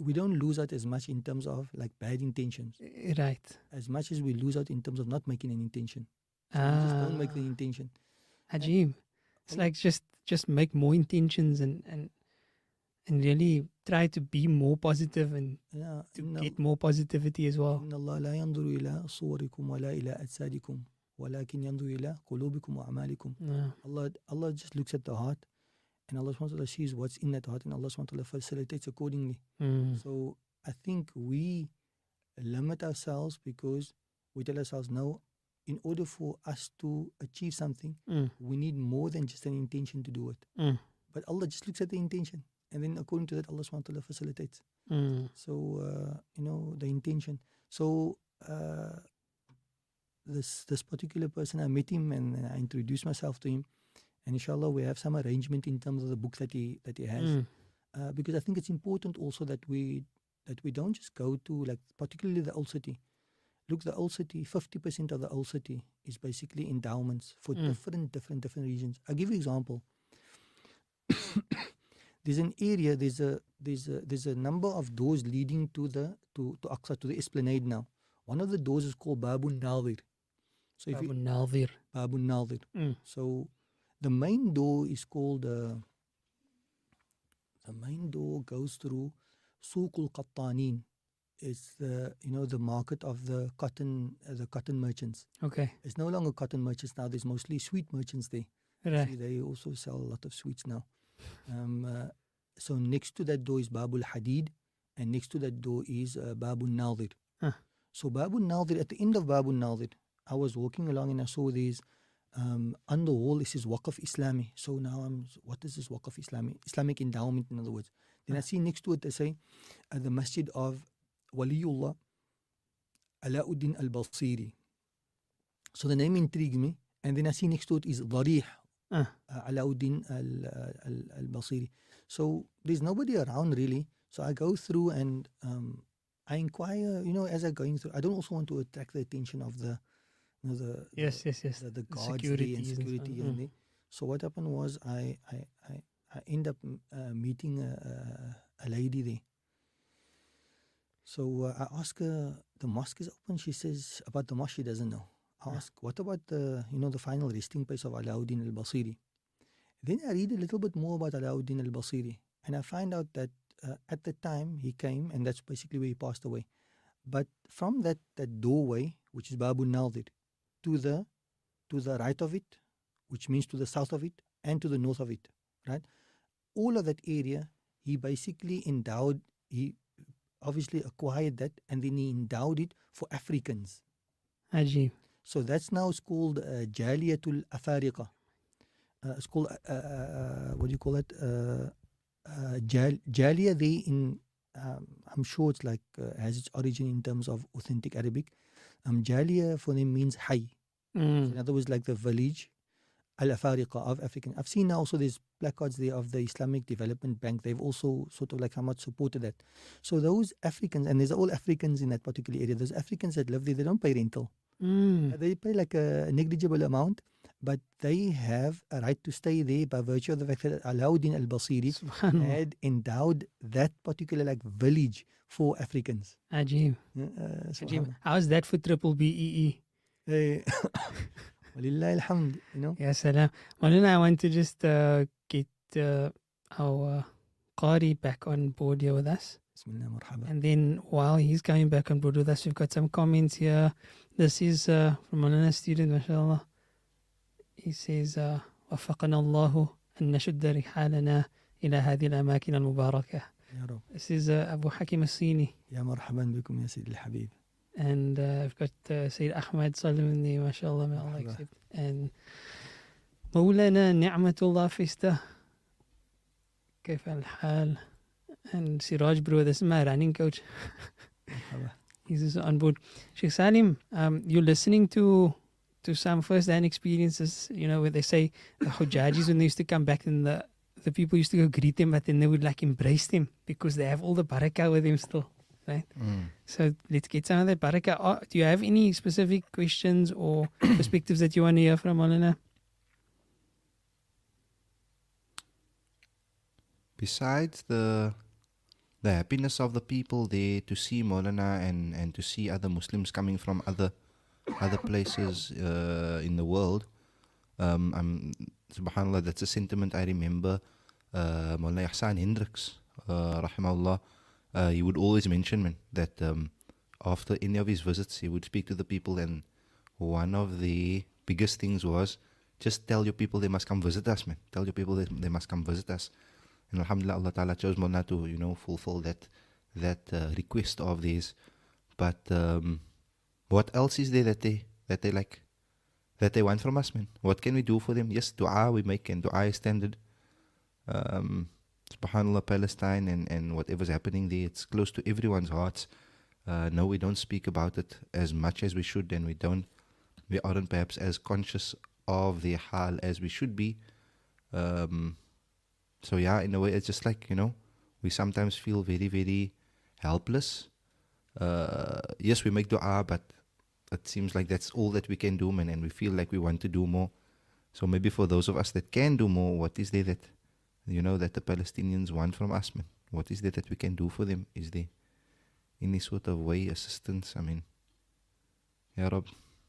we don't lose out as much in terms of like bad intentions, Right. as much as we lose out in terms of not making an intention. So we just don't make the Ah, intention. Ajib. It's Oh. like just just make more intentions and and and really try to be more positive and Yeah, to إن- get more positivity as well. إن الله لا ينظر إلى صوركم ولا إلى أجسادكم ولكن ينظر إلى قلوبكم وأعمالكم. Yeah. Allah, Allah just looks at the heart, and Allah subhanahu wa ta'ala sees what's in that heart, and Allah subhanahu wa ta'ala facilitates accordingly. Mm. So I think we limit ourselves because we tell ourselves, no, in order for us to achieve something, Mm. we need more than just an intention to do it. Mm. But Allah just looks at the intention, and then according to that, Allah subhanahu wa ta'ala facilitates. Mm. So uh, you know the intention. So uh, this this particular person, I met him and, and I introduced myself to him, and inshallah we have some arrangement in terms of the book that he that he has, Mm. uh, because I think it's important also that we that we don't just go to like particularly the old city. Look, the old city, fifty percent of the old city is basically endowments for Mm. different different different regions. I'll give you an example. There's an area, there's a there's a there's a number of doors leading to the to, to Aqsa, to the Esplanade now. One of the doors is called Babun Nadir. So if Abu you Nadir. Babun Nadir. Mm. So the main door is called uh, the main door goes through Suqul Qattanin. It's the you know the market of the cotton uh, the cotton merchants. Okay. It's no longer cotton merchants now. There's mostly sweet merchants there. Right. See, they also sell a lot of sweets now. Um, uh, so next to that door is Babul Hadid, and next to that door is uh, Babul Nadir. Huh. So Babul Nadir, at the end of Babul Nadir, I was walking along and I saw these um, on the wall. This is Waqf Islami. So now I'm, what is this Waqf Islami? Islamic endowment, in other words. Then I see next to it they say uh, the Masjid of Waliullah Alauddin al-Basiri. So the name intrigued me, and then I see next to it is Darih. Uh. Uh, Alauddin al, al, al-Basiri. So there's nobody around really. So I go through and um, I inquire, you know, as I'm going through. I don't also want to attract the attention of the, you know, the Yes, the, yes, yes. the, the The guards there securities and and so security. on. And Mm. they, so what happened was I I I, I end up uh, meeting a, a, a lady there. So uh, I ask her, the mosque is open. She says about the mosque she doesn't know. I Yeah. ask, what about the you know the final resting place of Alauddin al-Basiri? Then I read a little bit more about Alauddin al-Basiri, and I find out that uh, at the time he came, and that's basically where he passed away. But from that, that doorway, which is Babun Nadir, to the to the right of it, which means to the south of it, and to the north of it, right? All of that area, he basically endowed, he obviously acquired that, and then he endowed it for Africans. Ajib. So that's now it's called uh, Jaliyatul Afariqa. Uh, it's called, uh, uh, uh, what do you call it? Uh, uh, Jal- Jaliya, they in, um, I'm sure it's like, uh, has its origin in terms of authentic Arabic. Um, Jaliya for them means Hay. So in Mm. other words, like the village, Al-Afariqa of African. I've seen now also there's placards there of the Islamic Development Bank. They've also sort of like how much supported that. So those Africans, and there's all Africans in that particular area, those Africans that live there, they don't pay rental. Mm. They pay like a negligible amount, but they have a right to stay there by virtue of the fact that Alauddin al-Basiri Subhanallah. had endowed that particular like village for Africans. Ajib. Uh, Ajib. subhanallah. How's that for triple B E E? Eh, Walillahi alhamd, you know. Ya salam. Malina, I want to just uh, get uh, our uh, Qari back on board here with us. Bismillah, marhaba. And then while he's coming back on board with us, we've got some comments here. This is uh, from Malina student, mashallah. He says, uh, وفقنا الله أن نشد رحالنا إلى هذه الأماكن المباركة. Ya Rab. This is uh, Abu Hakim As-Sini. Ya marhaban bikum ya Sayyid al-Habib. And uh, I've got uh, Sayyid Ahmad Salim there, mashallah, may Allah Marhaba. accept. And Mawlana Ni'matullah Fista. كيف الحال? And Siraj bro, this is my running coach. Marhaba. He's also on board. Sheikh Salim, um, you're listening to to some first-hand experiences, you know, where they say the Hujajis, when they used to come back, and the the people used to go greet them, but then they would like embrace them because they have all the barakah with them still, right? Mm. So let's get some of that barakah. Oh, do you have any specific questions or perspectives that you want to hear from Maulana? Besides the the happiness of the people there, to see Maulana and, and to see other Muslims coming from other other places uh, in the world. Um, I'm, subhanAllah, that's a sentiment I remember. Uh, Maulana Ihsan Hendricks, uh, rahimahullah, uh, he would always mention, man, that um, after any of his visits, he would speak to the people, and one of the biggest things was, just tell your people they must come visit us, man. Tell your people they, they must come visit us. And alhamdulillah, Allah Ta'ala chose Maulana to, you know, fulfill that that uh, request of theirs. But um, what else is there that they that they like, that they want from us, man? What can we do for them? Yes, dua we make, and dua is standard. Um, SubhanAllah, Palestine and, and whatever's happening there, it's close to everyone's hearts. Uh, no, we don't speak about it as much as we should, and we don't, we aren't perhaps as conscious of their hal as we should be. Um, so yeah, in a way, it's just like, you know, we sometimes feel very, very helpless. Uh, yes, we make dua, but it seems like that's all that we can do, man, and we feel like we want to do more. So maybe for those of us that can do more, what is there that, you know, that the Palestinians want from us, man? What is there that we can do for them? Is there any sort of way, assistance? I mean, Ya Rab,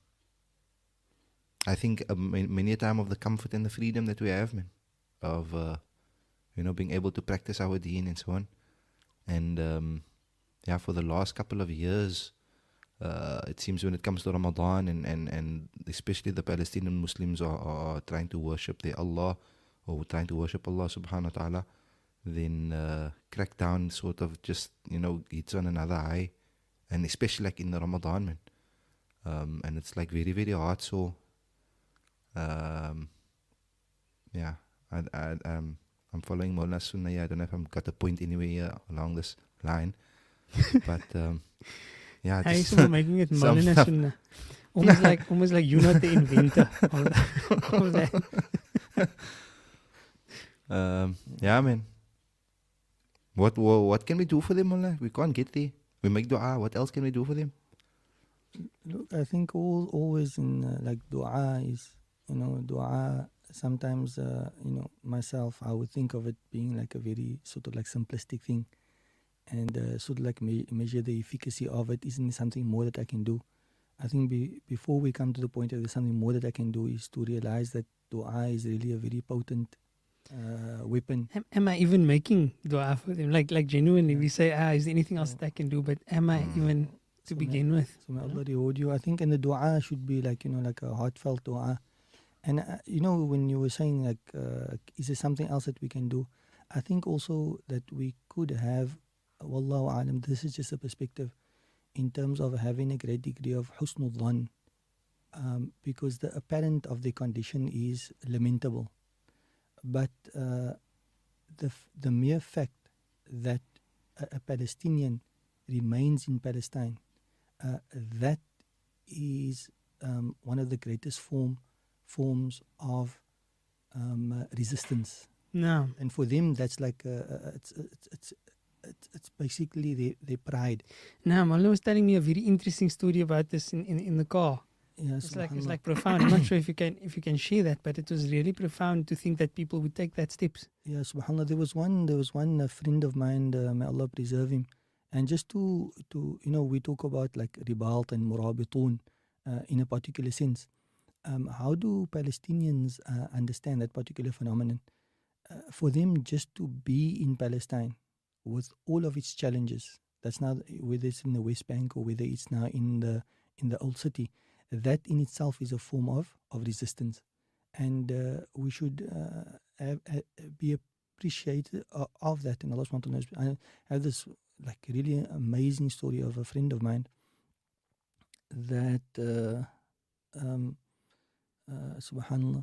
I think uh, many a time of the comfort and the freedom that we have, man, of, uh, you know, being able to practice our deen and so on. And, um, yeah, for the last couple of years, uh, it seems when it comes to Ramadan and, and, and especially the Palestinian Muslims are, are trying to worship their Allah, or trying to worship Allah subhanahu wa ta'ala, then uh, crackdown sort of just, you know, hits on another high, and especially like in the Ramadan, man. Um, and it's like very, very hard. So, um, yeah, I, I, um, I'm following Maulana Sunnah. Yeah, I don't know if I've got a point anywhere here along this line, but um, yeah. Hy just is making it some Maulana stuff. Sunnah. Almost like, almost like you're not the inventor of, of that. Um, yeah, man. What, what what can we do for them, Mullah? We can't get there. We make dua. What else can we do for them? Look, I think all always in uh, like dua is, you know, dua. Sometimes, uh, you know, myself, I would think of it being like a very sort of like simplistic thing, and uh, sort of like me- measure the efficacy of it. Isn't there something more that I can do? I think be, before we come to the point of there's something more that I can do, is to realize that dua is really a very potent uh, weapon. Am, am I even making dua for them? Like, like genuinely, we say, ah, is there anything else that I can do? But am I Mm. even to So begin may, with? So may you know? Allah reward you. I think, and the dua should be like, you know, like a heartfelt dua. And uh, you know, when you were saying like, uh, is there something else that we can do? I think also that we could have, wallahu alam, this is just a perspective, in terms of having a great degree of husnul dhan, um, because the apparent of the condition is lamentable. But uh, the f- the mere fact that a, a Palestinian remains in Palestine, uh, that is um, one of the greatest form forms of um, uh, resistance. No. And for them, that's like uh, uh, it's, it's it's it's it's basically their, their pride. No, Maulana was telling me a very interesting story about this in, in, in the car. Yeah, It's like it's subhanallah. like profound. I'm not sure if you can if you can share that, but it was really profound to think that people would take that steps. Yeah, subhanallah. There was one. There was one uh, friend of mine. Uh, may Allah preserve him. And just to to you know, we talk about like ribalt and murabitun uh, in a particular sense. Um, how do Palestinians uh, understand that particular phenomenon? Uh, for them, just to be in Palestine with all of its challenges, that's now whether it's in the West Bank or whether it's now in the in the old city, that in itself is a form of of resistance, and uh, we should uh, have, uh, be appreciative of, of that. And Allah subhanahu wa ta'ala, I have this like really amazing story of a friend of mine that uh, um, uh, subhanallah,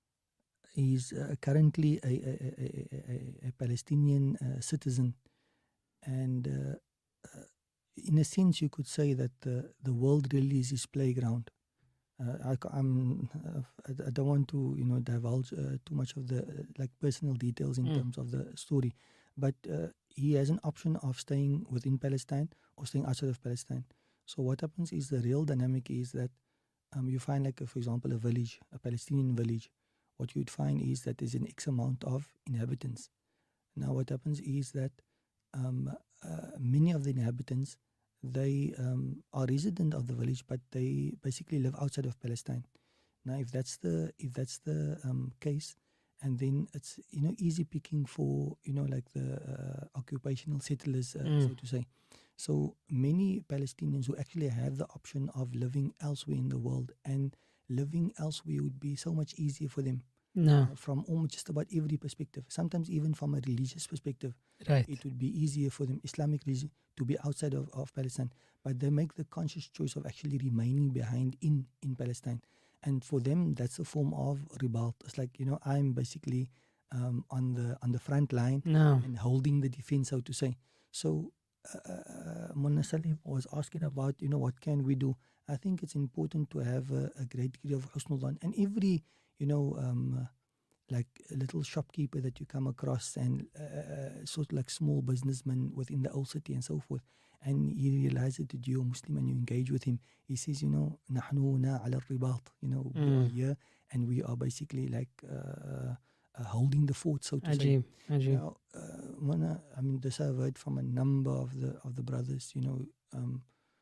is uh, currently a, a, a, a, a Palestinian uh, citizen, and uh, uh, in a sense you could say that the, the world really is his playground. Uh, I, ca- I'm, uh, I, I don't want to, you know, divulge uh, too much of the uh, like personal details in Mm. terms of the story, but uh, he has an option of staying within Palestine or staying outside of Palestine. So what happens is the real dynamic is that um, you find like, a, for example, a village, a Palestinian village. What you'd find is that there's an X amount of inhabitants. Now what happens is that um, uh, many of the inhabitants, they um, are resident of the village, but they basically live outside of Palestine. Now, if that's the if that's the um, case, and then it's you know easy picking for you know like the uh, occupational settlers, uh, Mm. so to say. So many Palestinians who actually have the option of living elsewhere in the world, and living elsewhere would be so much easier for them No. uh, from almost just about every perspective. Sometimes even from a religious perspective, Right. it would be easier for them, Islamic religion, to be outside of, of Palestine. But they make the conscious choice of actually remaining behind in, in Palestine. And for them, that's a form of revolt. It's like, you know, I'm basically um, on the on the front line No. and holding the defense, so to say. So uh, uh, Mona Salim was asking about, you know, what can we do? I think it's important to have a, a great degree of husnul dhan. And every, you know, um, uh, like a little shopkeeper that you come across, and uh, sort of like small businessman within the old city and so forth, and you realize that you're Muslim and you engage with him, he says, you know, نحن هنا على الرباط, you know, we are Mm. here and we are basically like uh, uh, holding the fort, so to say. Ajib. Ajib. Now, uh, Mona, I mean, this I've heard from a number of the of the brothers. You know, um,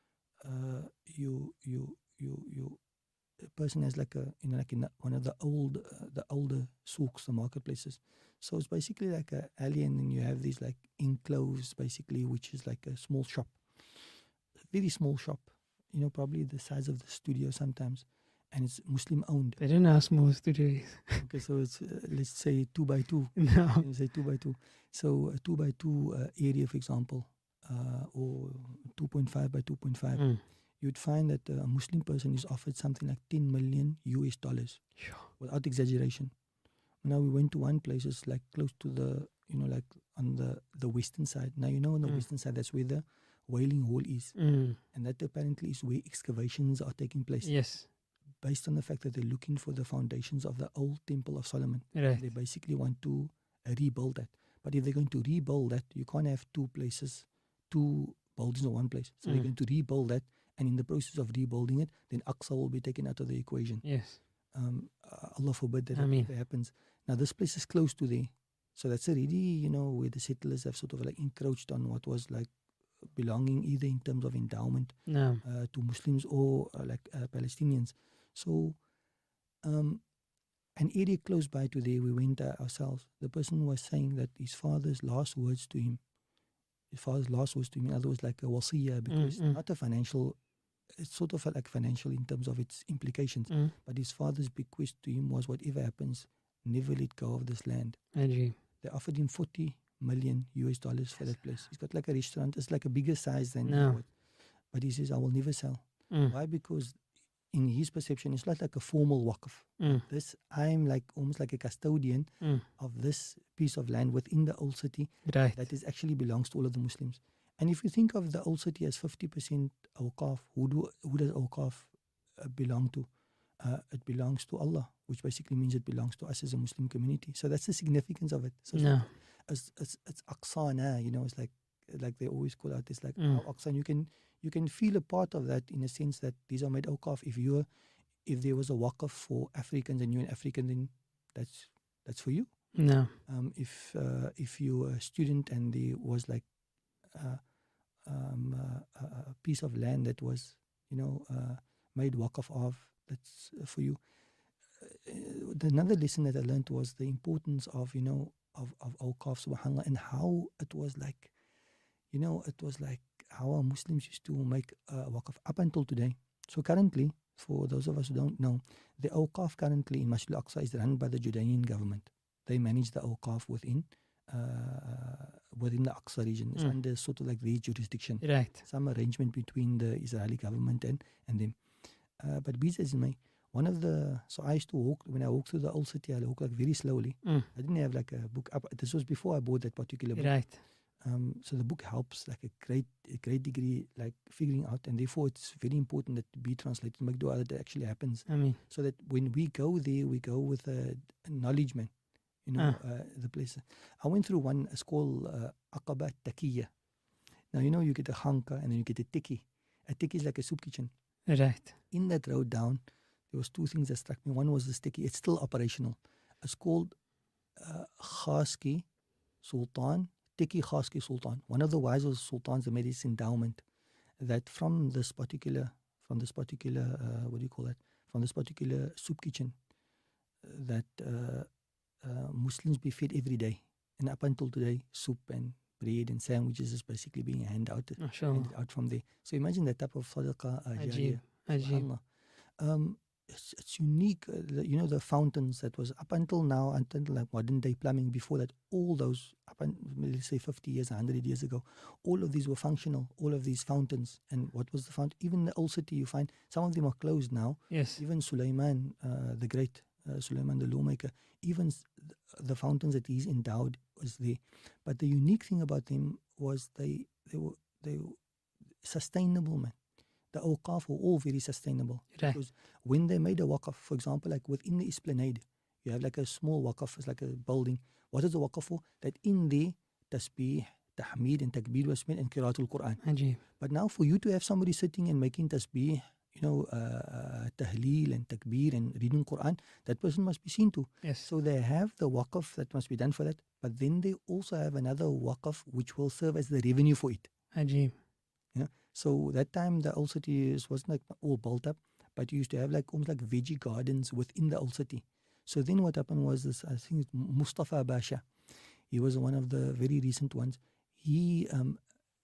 uh, you you you you, a person has like a you know like in one of the old uh, the older souks, the marketplaces. So it's basically like a alley, and then you have these like enclosed, basically, which is like a small shop, a very small shop. You know, probably the size of the studio sometimes, and it's Muslim owned. They don't ask more studios. Okay, so it's uh, let's say two by two. No. Let's say two by two. So a two by two uh, area, for example, uh, or two point five by two point five, Mm. you'd find that a Muslim person is offered something like ten million U S dollars, Sure. without exaggeration. Now we went to one place, it's like close to the, you know, like on the, the western side. Now, you know, on the Mm. western side, that's where the Wailing Hall is. Mm. And that apparently is where excavations are taking place, Yes. based on the fact that they're looking for the foundations of the old Temple of Solomon. Right. They basically want to uh, rebuild that. But if they're going to rebuild that, you can't have two places, two buildings in one place. So Mm. they're going to rebuild that, and in the process of rebuilding it, then Aqsa will be taken out of the equation. Yes. Um, uh, Allah forbid that Ameen. that happens. Now this place is close to there, so that's already, you know, where the settlers have sort of like encroached on what was like belonging either in terms of endowment No. uh, to Muslims or uh, like uh, Palestinians. So, um, an area close by to there, we went uh, ourselves. The person was saying that his father's last words to him, his father's last words to him, in other words, like a wasiyah, because mm. not a financial, it's sort of like financial in terms of its implications, Mm. but his father's bequest to him was, whatever happens, never let go of this land. Ajib. They offered him forty million U S dollars for that place. He's got like a restaurant, it's like a bigger size than No. what, but he says, I will never sell. Mm. Why? Because in his perception, it's not like a formal waqf. Mm. This, I'm like almost like a custodian Mm. of this piece of land within the old city Right. that is actually belongs to all of the Muslims. And if you think of the old city as fifty percent awqaf, who, do, who does awqaf uh, belong to? Uh, it belongs to Allah, which basically means it belongs to us as a Muslim community. So that's the significance of it. So it's, No. like, it's, it's, it's aqsana, you know, it's like like they always call out, it's like Mm. our aqsa. And you can you can feel a part of that in a sense that these are made awqaf. If you if there was a waqf for Africans and you're an African, then that's that's for you. No. Um, if uh, if you're a student and there was like uh, um, uh, a piece of land that was, you know, uh, made waqf of, that's uh, for you. Uh, another lesson that I learned was the importance of, you know, of, of awqaf, subhanAllah, and how it was like, you know, it was like how our Muslims used to make uh, waqf up until today. So currently, for those of us who don't know, the awqaf currently in Masjid al-Aqsa is run by the Jordanian government. They manage the awqaf within uh, within the Aqsa region. It's Mm. under sort of like their jurisdiction. Right. Some arrangement between the Israeli government and, and them. Uh, but besides me, one of the, so I used to walk, when I walked through the old city, I walked like very slowly. Mm. I didn't have like a book up. This was before I bought that particular book. Right. Um, so the book helps like a great a great degree like figuring out, and therefore it's very important that to be translated, make dua that it actually happens, I mean. so that when we go there, we go with a acknowledgement, you know, Ah. uh, the place. I went through one, it's called uh, Aqaba Takiya. Now, you know, you get a hanka and then you get a tiki. A tiki is like a soup kitchen. Right. In that road down, there was two things that struck me. One was the sticky. It's still operational. It's called uh, Khaski Sultan Teki Khaski Sultan, one of the wisest sultans, that made this endowment that from this particular, from this particular, uh, what do you call that? From this particular soup kitchen, uh, that uh, uh, Muslims be fed every day. And up until today, soup and bread and sandwiches is basically being handed out, handed out from there. So imagine that type of sadaqah. Uh, Ajib. Ajib. Um, it's, it's unique. Uh, the, you know, the fountains that was up until now, until like modern day plumbing, before that, all those, up until, let's say fifty years, one hundred years ago, all of these were functional, all of these fountains. And what was the fountain? Even the old city, you find some of them are closed now. Yes. Even Sulaiman, uh, the great, uh, Sulaiman the lawmaker, even the, the fountains that he's endowed was there. But the unique thing about them was they, they were, they were sustainable, man. The awqaf were all very sustainable. Right. Because when they made a waqaf, for example, like within the esplanade, you have like a small waqaf, it's like a building. What is the waqaf for? That in there, tasbih, tahmeed and takbir was made and qiraatul Quran. Ajib. But now for you to have somebody sitting and making tasbih, you know, uh, tahleel and takbir and reading Quran, that person must be seen to. Yes. So they have the waqaf that must be done for that, but then they also have another waqaf which will serve as the revenue for it. Ajib. Yeah. So that time the old city wasn't like all built up, but you used to have like almost like veggie gardens within the old city. So then what happened was this, I think Mustafa Basha, he was one of the very recent ones. He um,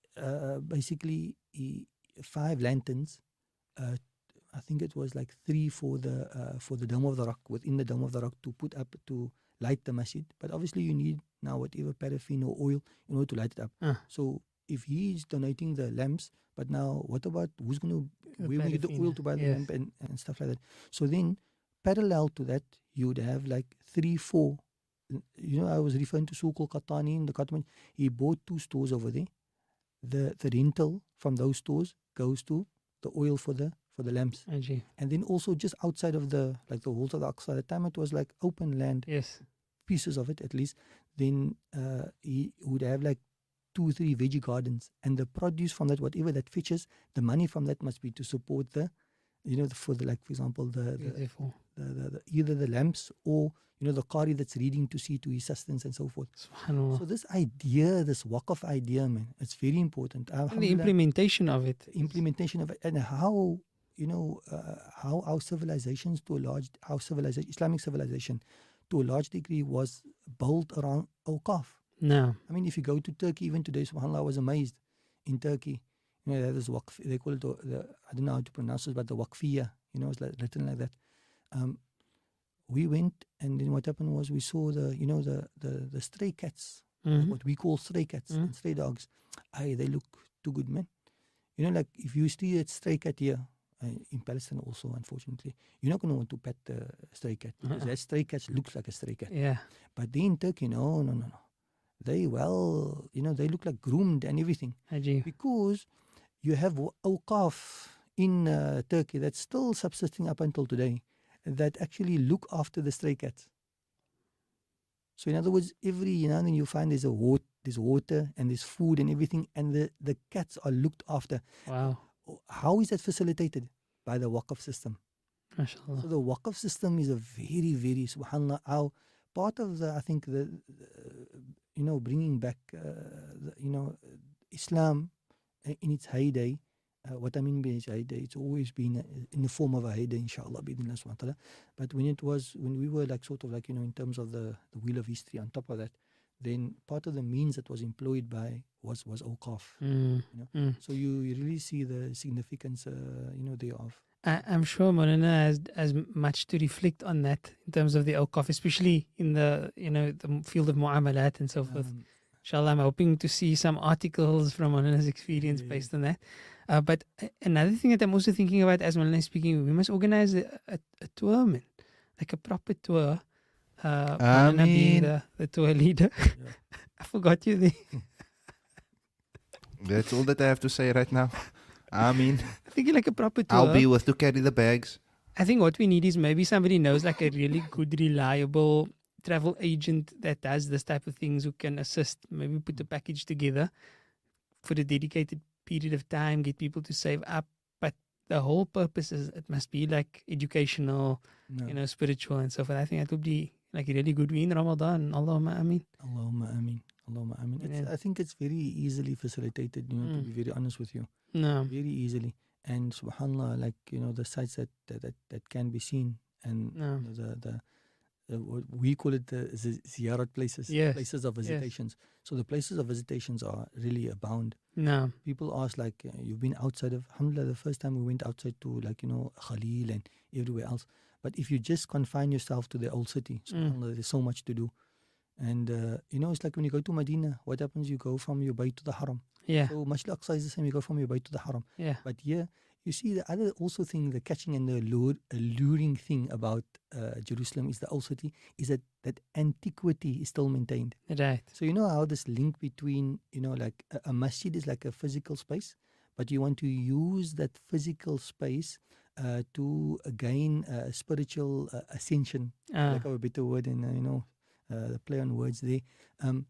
uh, basically, he, five lanterns, uh, I think it was like three for the uh, for the Dome of the Rock, within the Dome of the Rock to put up to light the masjid. But obviously you need now whatever paraffin or oil in order to light it up. Uh. So if he's donating the lamps, but now what about who's going to, The where will you get the paraffin, oil to buy the yes. lamp and, and stuff like that. So then parallel to that, you would have like three, four, you know, I was referring to Suq al-Qattani in the Qattani. He bought two stores over there. The the rental from those stores goes to the oil for the for the lamps. Ajib. And then also just outside of the, like the halls of the Aqsa, at the time it was like open land, Yes. pieces of it at least. Then uh, he would have like two, three veggie gardens, and the produce from that, whatever that fetches, the money from that must be to support the, you know, the, for the, like for example, the the, Beautiful. the, the, the either the lamps or, you know, the qari that's reading to see to his sustenance and so forth. Subhanallah. So this idea, this waqf idea, man, it's very important. And the Alhamdulillah, implementation of it. implementation of it, and how, you know, uh, how our civilizations to a large, our civilization, Islamic civilization, to a large degree was built around awqaf. No. I mean, if you go to Turkey, even today, subhanAllah, I was amazed in Turkey. You know, there's waqf, they call it, the, the, I don't know how to pronounce it, but the waqfiyya, you know, it's like, written like that. Um, we went, and then what happened was we saw the, you know, the, the, the stray cats, Mhm. what we call stray cats Mhm. and stray dogs. Aye, they look too good, man. You know, like if you see a stray cat here, uh, in Palestine also, unfortunately, you're not going to want to pet the stray cat because Uh-uh. that stray cat looks like a stray cat. Yeah. But they in Turkey, no, no, no, no. They, well, you know, they look like groomed and everything Ajib. because you have wa- awqaf in uh, Turkey that's still subsisting up until today that actually look after the stray cats. So in other words, every you know and then you find there's a water, there's water and there's food and everything, and the, the cats are looked after. Wow. How is that facilitated? By the waqf system. MashaAllah. So the waqf system is a very, very, subhanAllah, our part of the, I think, the, the you know, bringing back, uh, the, you know, Islam uh, in its heyday. Uh, what I mean by its heyday, it's always been uh, in the form of a heyday, inshallah, bidnillah subhanahu wa ta'ala. But when it was, when we were like sort of like, you know, in terms of the, the wheel of history on top of that, then part of the means that was employed by was, was awqaf. Mm. You know? Mm. So you, you really see the significance, uh, you know, thereof. I, I'm sure Maulana has has much to reflect on that in terms of the awqaf, especially in the you know the field of mu'amalat and so forth. Um, Inshallah, I'm hoping to see some articles from Maulana's experience Yeah. based on that. Uh, but a- another thing that I'm also thinking about as Maulana is speaking, we must organize a, a, a tour, man, like a proper tour. Uh, Maulana being Ameen. the, the tour leader. Yeah. I forgot you there. That's all that I have to say right now. I mean, I think like a proper tour. I'll be with to carry the bags. I think what we need is maybe somebody knows like a really good, reliable travel agent that does this type of things who can assist, maybe put a package together for a dedicated period of time, get people to save up. But the whole purpose is it must be like educational, no. you know, spiritual and so forth. I think that would be like really good. We in Ramadan. Allahumma ameen. Allahumma ameen. Allahumma ameen. It's, Yes. I think it's very easily facilitated, you know, to Mm. be very honest with you. No. Very easily. And subhanAllah, like, you know, the sites that that, that, that can be seen and No. you know, the, the uh, what we call it the zi- ziyarat places, Yes, places of yes. visitations. So the places of visitations are really abound. No. People ask, like, uh, you've been outside of, alhamdulillah, the first time we went outside to, like, you know, Khalil and everywhere else. But if you just confine yourself to the old city, Mm. subhanAllah, there's so much to do. And, uh, you know, it's like when you go to Medina, what happens? You go from your bayt to the haram. Yeah. So Masjid al-Aqsa is the same, you go from your bayt to the haram. Yeah. But here, you see the other also thing, the catching and the allure, alluring thing about uh, Jerusalem is the old city, is that that antiquity is still maintained. Right. So you know how this link between, you know, like a, a masjid is like a physical space, but you want to use that physical space uh, to gain uh, spiritual uh, ascension. Ah. Like a better word, and uh, you know, uh, the play on words there. Um,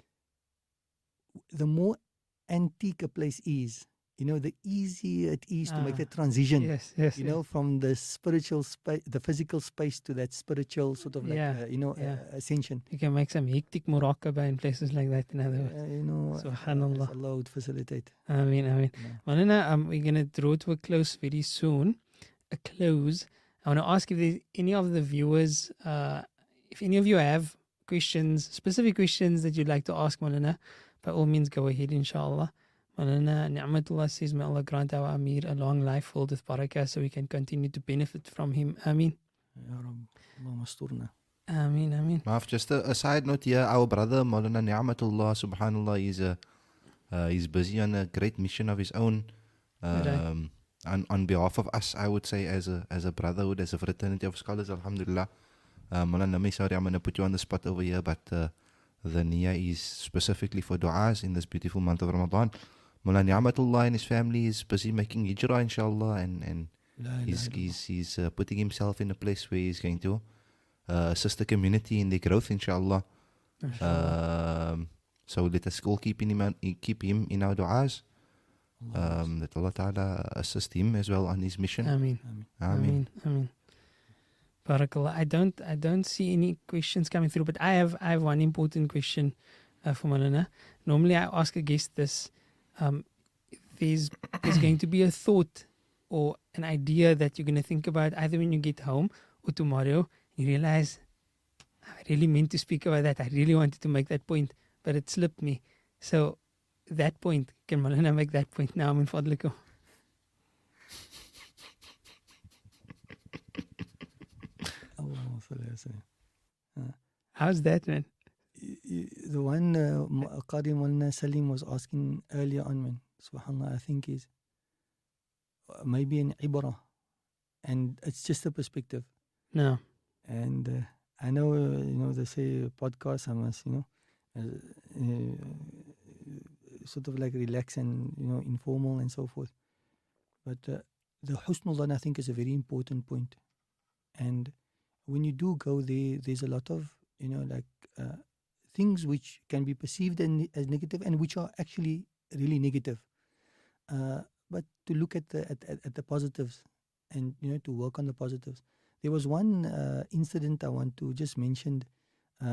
the more antique a place is, you know, the easier it is to make Ah. that transition. Yes. Yes. You know, from the spiritual space, the physical space to that spiritual sort of like, Yeah, uh, you know, yeah. uh, ascension. You can make some hectic muraqabah in places like that, in other words. Uh, you know, uh, Subhanallah. Allah would facilitate. I mean, I mean. You know. Malana, um, we're going to draw to a close very soon. A close. I want to ask if there's any of the viewers, uh, if any of you have questions, specific questions that you'd like to ask Malana, by all means go ahead, inshallah. Malana Ni'matullah says, may Allah grant our Amir a long life filled with barakah so we can continue to benefit from him. Ameen. Ya Rabb, Allahumma asturna. Ameen, ameen. Maaf, just a, a side note here. Our brother Maulana Ni'matullah, subhanallah, he's, a, uh, he's busy on a great mission of his own. Um, on, on behalf of us, I would say, as a as a brotherhood, as a fraternity of scholars, alhamdulillah. Uh, Maulana Nami, sorry, I'm going to put you on the spot over here, but uh, the niyyah is specifically for du'as in this beautiful month of Ramadan. Maulana Ni'matullah and his family is busy making hijrah, inshallah, and, and La ilaha he's, illallah. he's, he's uh, putting himself in a place where he's going to uh, assist the community in their growth, inshallah. Um, so let us all keep him, keep him in our du'as. Um, that Allah Ta'ala assist him as well on his mission. Ameen. Ameen. Ameen. Ameen. Ameen. Barakallah. I don't I don't see any questions coming through, but I have I have one important question uh, for Malana. Normally I ask a guest this. Um, there's there's going to be a thought or an idea that you're going to think about either when you get home or tomorrow. You realize I really meant to speak about that. I really wanted to make that point, but it slipped me. So that point, can Malana make that point now? Min fadlikum. Allahumma salli ala sayyidina. How's that, man? Y- y- The one uh, Ma- Qari Maulana Salim was asking earlier on, man, subhanAllah, I think is uh, maybe an ibarah. And it's just a perspective. No. And uh, I know, uh, you know, they say podcast, I must, you know, uh, uh, sort of like relax and, you know, informal and so forth. But uh, the husnul dhan, I think, is a very important point. And when you do go there, there's a lot of, you know, like uh, things which can be perceived and, as negative and which are actually really negative. Uh, but to look at the at, at, at the positives and, you know, to work on the positives. There was one uh, incident I want to just mention, uh,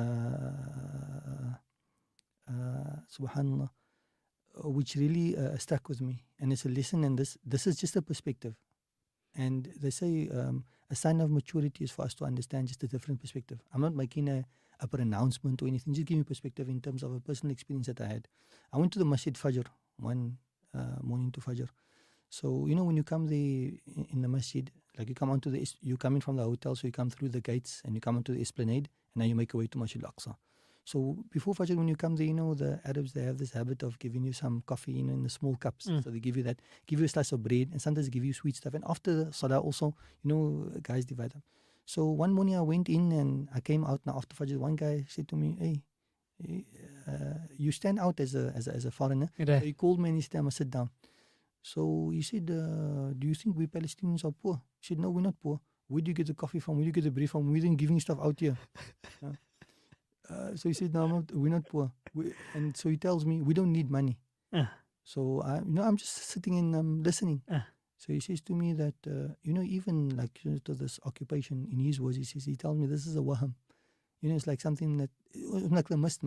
uh, subhanallah, uh, which really uh, stuck with me. And it's a lesson, and this this is just a perspective. And they say um, a sign of maturity is for us to understand just a different perspective. I'm not making a, a pronouncement or anything, just give me perspective in terms of a personal experience that I had. I went to the Masjid Fajr one uh, morning to Fajr. So, you know, when you come there in, in the masjid, like you come onto the, es- you come in from the hotel, so you come through the gates and you come onto the esplanade, and now you make your way to Masjid al-Aqsa. So before Fajr, when you come there, you know, the Arabs, they have this habit of giving you some coffee, you know, in the small cups. Mm. So they give you that, give you a slice of bread, and sometimes give you sweet stuff. And after the Salah also, you know, guys divide them. So one morning I went in and I came out now after Fajr. One guy said to me, hey, eh, uh, you stand out as a, as a, as a foreigner. So Right. he called me and he said, I must sit down. So he said, uh, do you think we Palestinians are poor? He said, no, we're not poor. Where do you get the coffee from? Where do you get the bread from? We didn't giving stuff out here. Yeah. Uh, so he said, no, I'm not, we're not poor. We, and so he tells me, we don't need money. Ah. So, I, you know, I'm just sitting and um, listening. Ah. So he says to me that, uh, you know, even like you know, to this occupation, in his words, he says, he tells me this is a waham. You know, it's like something that, like the mist, man.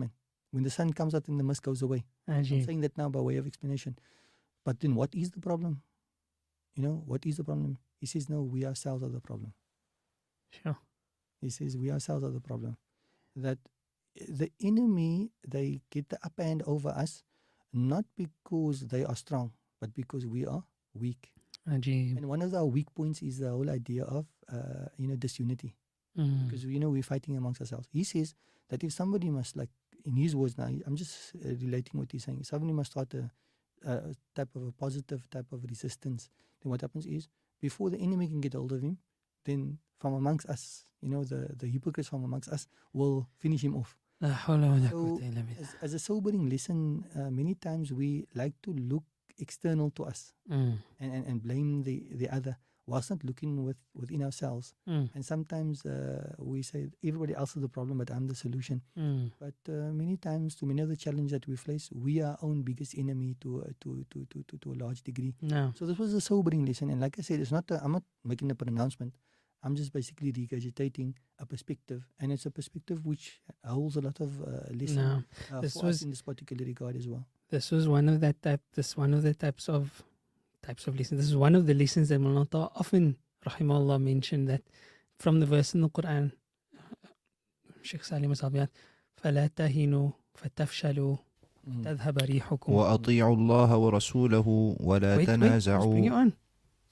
When the sun comes out and the mist goes away. I'm Ajib. saying that now by way of explanation. But then what is the problem? You know, what is the problem? He says, no, we ourselves are the problem. Sure. He says, we ourselves are the problem. That the enemy, they get the upper hand over us, not because they are strong, but because we are weak. Ajib. And one of our weak points is the whole idea of, uh, you know, disunity. Mm. Because, you know, we're fighting amongst ourselves. He says that if somebody must, like, in his words now, I'm just uh, relating what he's saying. Somebody must start a, a type of a positive type of resistance. Then what happens is, before the enemy can get hold of him, then from amongst us, you know, the, the hypocrites from amongst us will finish him off. La hawla wa la So, quwwata illa billah. as, as a sobering lesson, uh, many times we like to look external to us Mm. and, and, and blame the, the other, whilst not looking with, within ourselves. Mm. And sometimes uh, we say, everybody else is the problem, but I'm the solution. Mm. But uh, many times, to many of the challenges that we face, we are our own biggest enemy to, uh, to, to, to, to, to a large degree. No. So this was a sobering lesson. And like I said, it's not a, I'm not making a pronouncement. I'm just basically regurgitating a perspective. And it's a perspective which holds a lot of uh, lesson No. uh, This for was- us in this particular regard as well. This was one of that type. This one of the types of types of lessons. This is one of the lessons that Mullah often, rahimahullah, mentioned that from the verse in the Quran. Sheikh Salim Asabiyat, فَلَا تَهِنُوا فَتَفْشَلُوا تَذْهَبَ رِيحُكُمْ. وأطيعوا الله ورسوله ولا Wait, wait, let's bring it تنازعوا. on.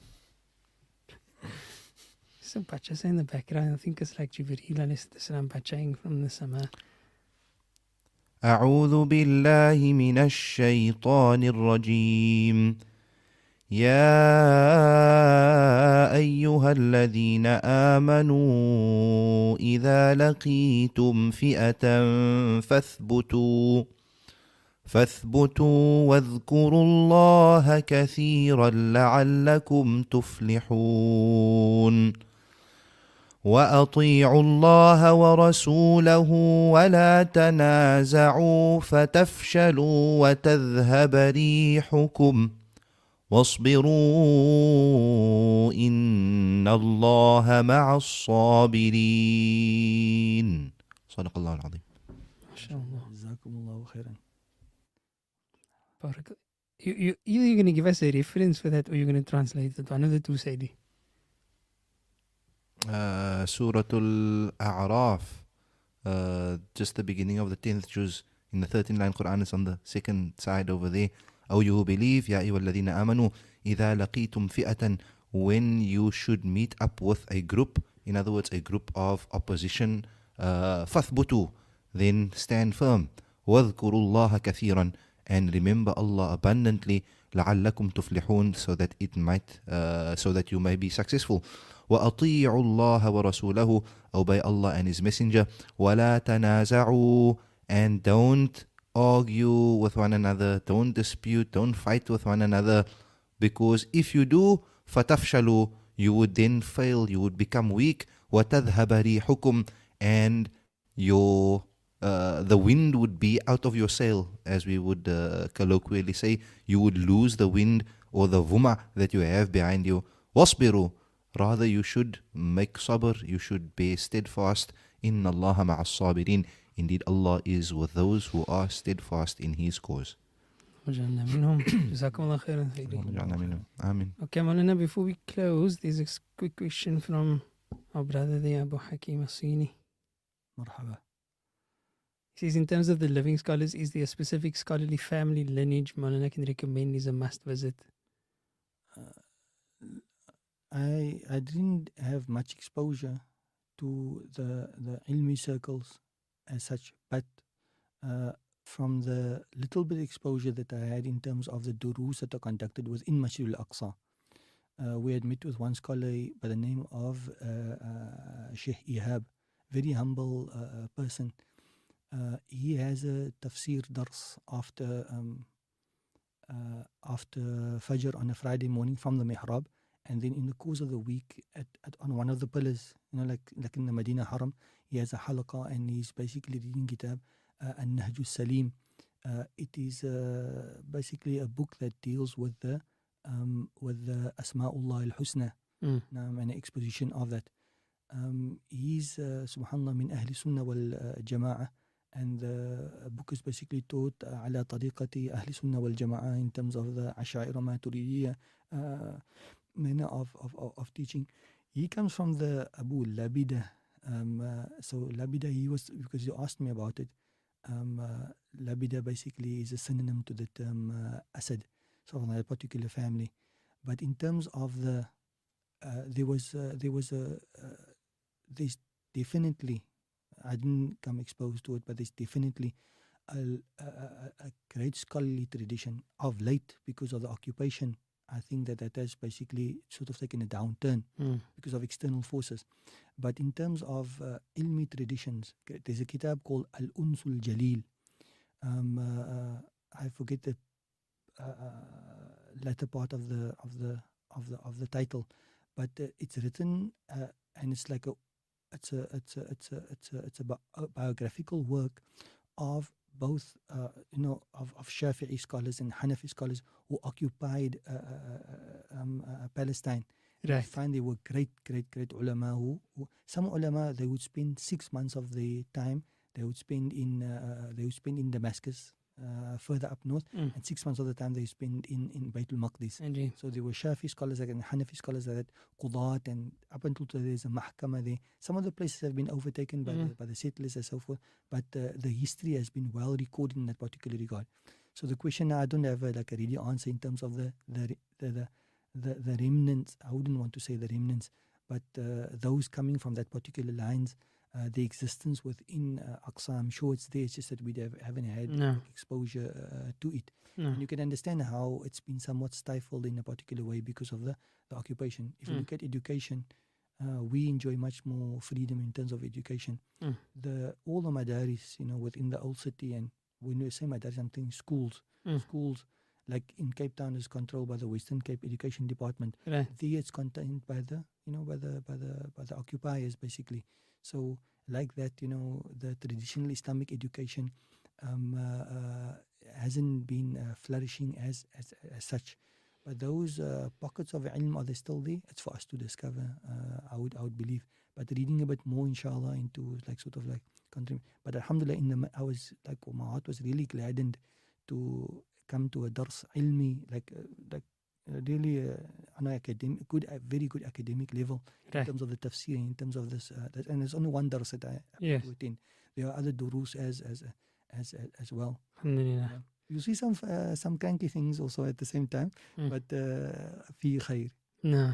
Some bachas in the background. I think it's like Jibreel alayhi salam bachaying from the sama. أعوذ بالله من الشيطان الرجيم. يا أيها الذين آمنوا إذا لقيتم فئة فاثبتوا فاثبتوا واذكروا الله كثيرا لعلكم تفلحون. وأطيعوا الله ورسوله ولا تنازعوا فتفشلوا وتذهب ريحكم واصبروا إن الله مع الصابرين. صدق الله العظيم. MashaAllah. Jazakumullahu khairan. Barak- You, you, either you're going to give us a reference for that or you're going to translate it. One of the two, Saidi. Uh, Surah Al-A'raf, uh, just the beginning of the tenth juz in the thirteenth line Quran is on the second side over there. أو you believe, يا أيها الذين آمنوا إذا لقيتم فئة, when you should meet up with a group, in other words a group of opposition, uh, فاثبتوا, then stand firm. واذكروا الله كثيرا, and remember Allah abundantly, لعلكم تفلحون, so that it might, uh, so that you may be successful. وأطيعوا الله ورسوله, obey Allah and His Messenger. ولا تنازعوا, and don't argue with one another, don't dispute, don't fight with one another, because if you do, فتفشلوا, you would then fail, you would become weak. وتذهب ريحكم, and your uh, the wind would be out of your sail, as we would uh, colloquially say. You would lose the wind or the vuma that you have behind you. واصبروا, rather you should make sabr, you should be steadfast. Inna Allaha ma'as sabirin, indeed Allah is with those who are steadfast in His cause. وجعلنا منهم. Jazakumullah khairan, Saidi. Amin. Okay, Maulana, before we close, there's a s- quick question from our brother there, Abu Hakim Asini. Marhaba. He says, in terms of the living scholars, is there a specific scholarly family lineage Maulana can recommend is a must visit? I I didn't have much exposure to the the ilmi circles as such, but uh, from the little bit exposure that I had in terms of the durus that are conducted within Masjid al-Aqsa, uh, we had met with one scholar by the name of uh, uh, Sheikh Ihab, very humble uh, person. Uh, he has a tafsir dars after um, uh, after Fajr on a Friday morning from the mihrab. And then in the course of the week, at, at on one of the pillars, you know, like like in the Medina Haram, he has a halaqah and he's basically reading kitab, uh, An-Nahju Salim. Uh, it is uh, basically a book that deals with the um, with the Asma'ullah al-Husna, Mm. um, and an exposition of that. Um, he's uh, subhanallah min Ahli Sunnah wal uh, Jama'ah, and the book is basically taught uh, على طريقة أهل السنة والجماعة in terms of the Ash'ari Maturidiyya uh, manner of, of, of, of teaching. He comes from the Abu Labida. Um, uh, so Labida, he was, because you asked me about it, um, uh, Labida basically is a synonym to the term uh, Asad, so from a particular family. But in terms of the, uh, there was, uh, there was a, uh, there's definitely, I didn't come exposed to it, but there's definitely a, a, a great scholarly tradition of late because of the occupation. I think that that has basically sort of taken a downturn mm. because of external forces. But in terms of uh, ilmi traditions, there's a kitab called Al-Unsul Jalil. Um, uh, uh, I forget the uh, latter part of the of the of the of the title, but uh, it's written uh, and it's like a it's a it's a it's a it's a it's a, bi- a biographical work of both uh, you know of, of Shafi'i scholars and Hanafi scholars who occupied uh, uh, um, uh, Palestine. Right. I find they were great, great, great ulama. Who, who some ulama they would spend six months of their time. They would spend in uh, they would spend in Damascus, uh, further up north, Mm. and six months of the time they spend in in Baitul Maqdis. Indeed. So there were Shafi scholars and Hanafi scholars that Qudat, and up until today there's a Mahkama there. Some of the places have been overtaken by, Mm. the, by the settlers and so forth, but uh, the history has been well recorded in that particular regard. So the question, I don't have a, like a ready answer in terms of the the the, the, the, the remnants. I wouldn't want to say the remnants, but uh, those coming from that particular lines, uh, the existence within uh, Aqsa, I'm sure it's there. It's just that we have, haven't had No. exposure uh, to it. No. And you can understand how it's been somewhat stifled in a particular way because of the, the occupation. If you Mm. look at education, uh, we enjoy much more freedom in terms of education. Mm. The all the madaris, you know, within the old city, and when we say madaris, I'm thinking schools. Mm. Schools, like in Cape Town, is controlled by the Western Cape Education Department. Right. There, it's contained by the, you know, by the by the by the occupiers basically. So like that, you know, the traditional Islamic education um, uh, uh, hasn't been uh, flourishing as, as as such. But those uh, pockets of ilm, are they still there? It's for us to discover. Uh, I would I would believe. But reading a bit more, inshallah, into like sort of like country. But alhamdulillah, in the I was like my heart was really gladdened to come to a dars ilmi, like uh, like uh, really uh, on an academic, good, uh, very good academic level in Right. terms of the tafsir, in terms of this. Uh, that, and there's only one dars that I Yes. do attend. There are other durus as as as as, as well. Alhamdulillah. Yeah. You see some uh, some cranky things also at the same time, Mm. but uh, fi khair. No.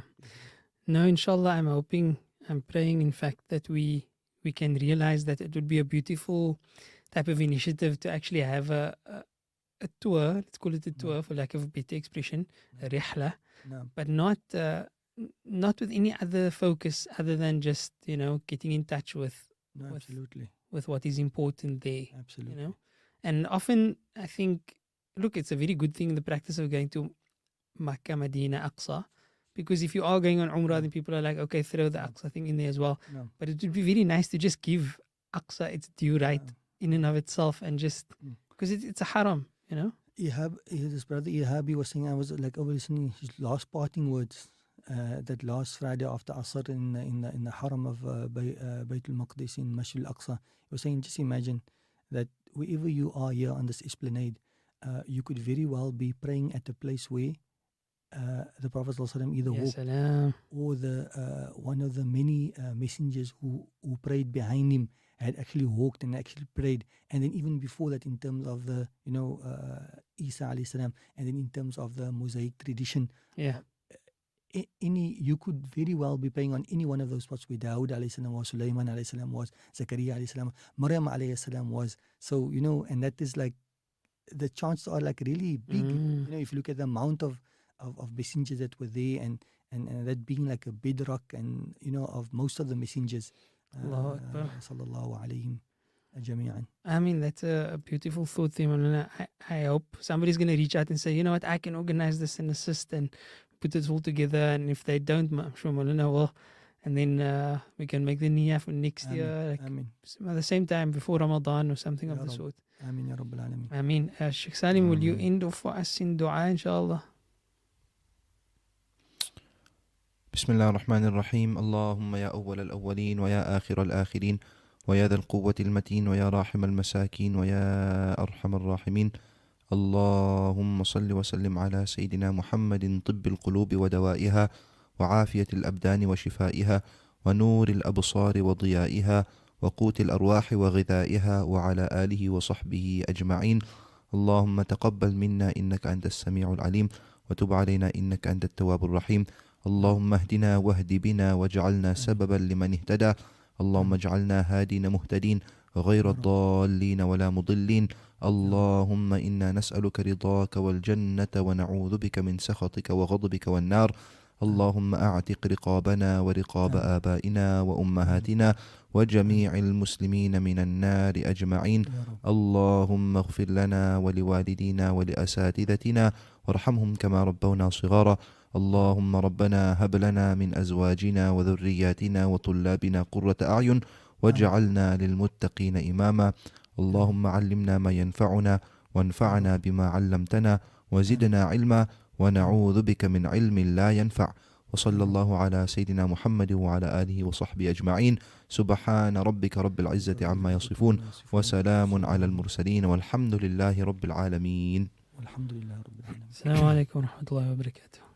No, inshallah, I'm hoping, I'm praying, in fact, that we we can realize that it would be a beautiful type of initiative to actually have a, a, a tour, let's call it a tour for lack of a better expression, a rihla, No, but not uh, n- not with any other focus other than just, you know, getting in touch with, no, With- absolutely, with what is important there, absolutely. you know. And often, I think, look, it's a very good thing, the practice of going to Makkah, Medina, Aqsa, because if you are going on Umrah, then people are like, okay, throw the Aqsa thing in there as well. No, But it would be very nice to just give Aqsa its due right no. in and of itself, and just Mm. because it, it's a haram, you know. Ihab, his brother Ihabi was saying, I was like over listening his last parting words uh, that last Friday after Asr in the, in the, in the haram of uh, Bay, uh, Baytul Maqdis in Masjid al-Aqsa. He was saying, just imagine that wherever you are here on this esplanade, uh, you could very well be praying at a place where uh, the Prophet ﷺ either Ya walked, salam. or the uh, one of the many uh, messengers who, who prayed behind him had actually walked and actually prayed. And then even before that, in terms of the, you know, uh, Isa alayhi salam, and then in terms of the Mosaic tradition, Yeah. a- any you could very well be praying on any one of those spots where Dawood alayhi salam was, Sulaiman alayhi salam was, Zakaria alayhi salam, Maryam alayhi salam was. So, you know, and that is like, the chances are like really big. Mm. You know, if you look at the amount of, of, of messengers that were there, and, and, and that being like a bedrock, and, you know, of most of the messengers. Allahu Akbar. Sallallahu alayhim jami'an. I mean, that's a, a beautiful thought, there, Maulana. I, I hope somebody's going to reach out and say, you know what, I can organize this and assist and put it all together. And if they don't, I'm sure Maulana will. And then uh, we can make the niyyah for next Ameen. year, like, Ameen. at the same time before Ramadan or something Ya of the Rabb. sort. Ameen ya Rabbil Alameen. I mean, uh, Sheikh Salim, will you Ameen. end off for us in dua, inshallah? بسم الله الرحمن الرحيم اللهم يا أول الأولين ويا آخر الآخرين ويا ذا القوة المتين ويا راحم المساكين ويا أرحم الراحمين. اللهم صل وسلم على سيدنا محمد طب القلوب ودوائها وعافية الأبدان وشفائها ونور الأبصار وضيائها وقوت الأرواح وغذائها وعلى آله وصحبه أجمعين. اللهم تقبل منا إنك أنت السميع العليم وتب علينا إنك أنت التواب الرحيم. اللهم اهدنا واهد بنا واجعلنا سببا لمن اهتدى. اللهم اجعلنا هادين مهتدين غير الضالين ولا مضلين. اللهم إنا نسألك رضاك والجنة ونعوذ بك من سخطك وغضبك والنار. اللهم أعتق رقابنا ورقاب آبائنا وأمهاتنا وجميع المسلمين من النار أجمعين. اللهم اغفر لنا ولوالدينا ولأساتذتنا وارحمهم كما ربونا صغارا. اللهم ربنا هب لنا من أزواجنا وذرياتنا وطلابنا قرة أعين واجعلنا للمتقين إماما. اللهم علمنا ما ينفعنا وانفعنا بما علمتنا وزدنا علما ونعوذ بك من علم لا ينفع. وصلى الله على سيدنا محمد وعلى آله وصحبه أجمعين. سبحان ربك رب العزة عما يصفون وسلام على المرسلين والحمد لله رب العالمين. والحمد لله رب العالمين. السلام عليكم ورحمة الله وبركاته.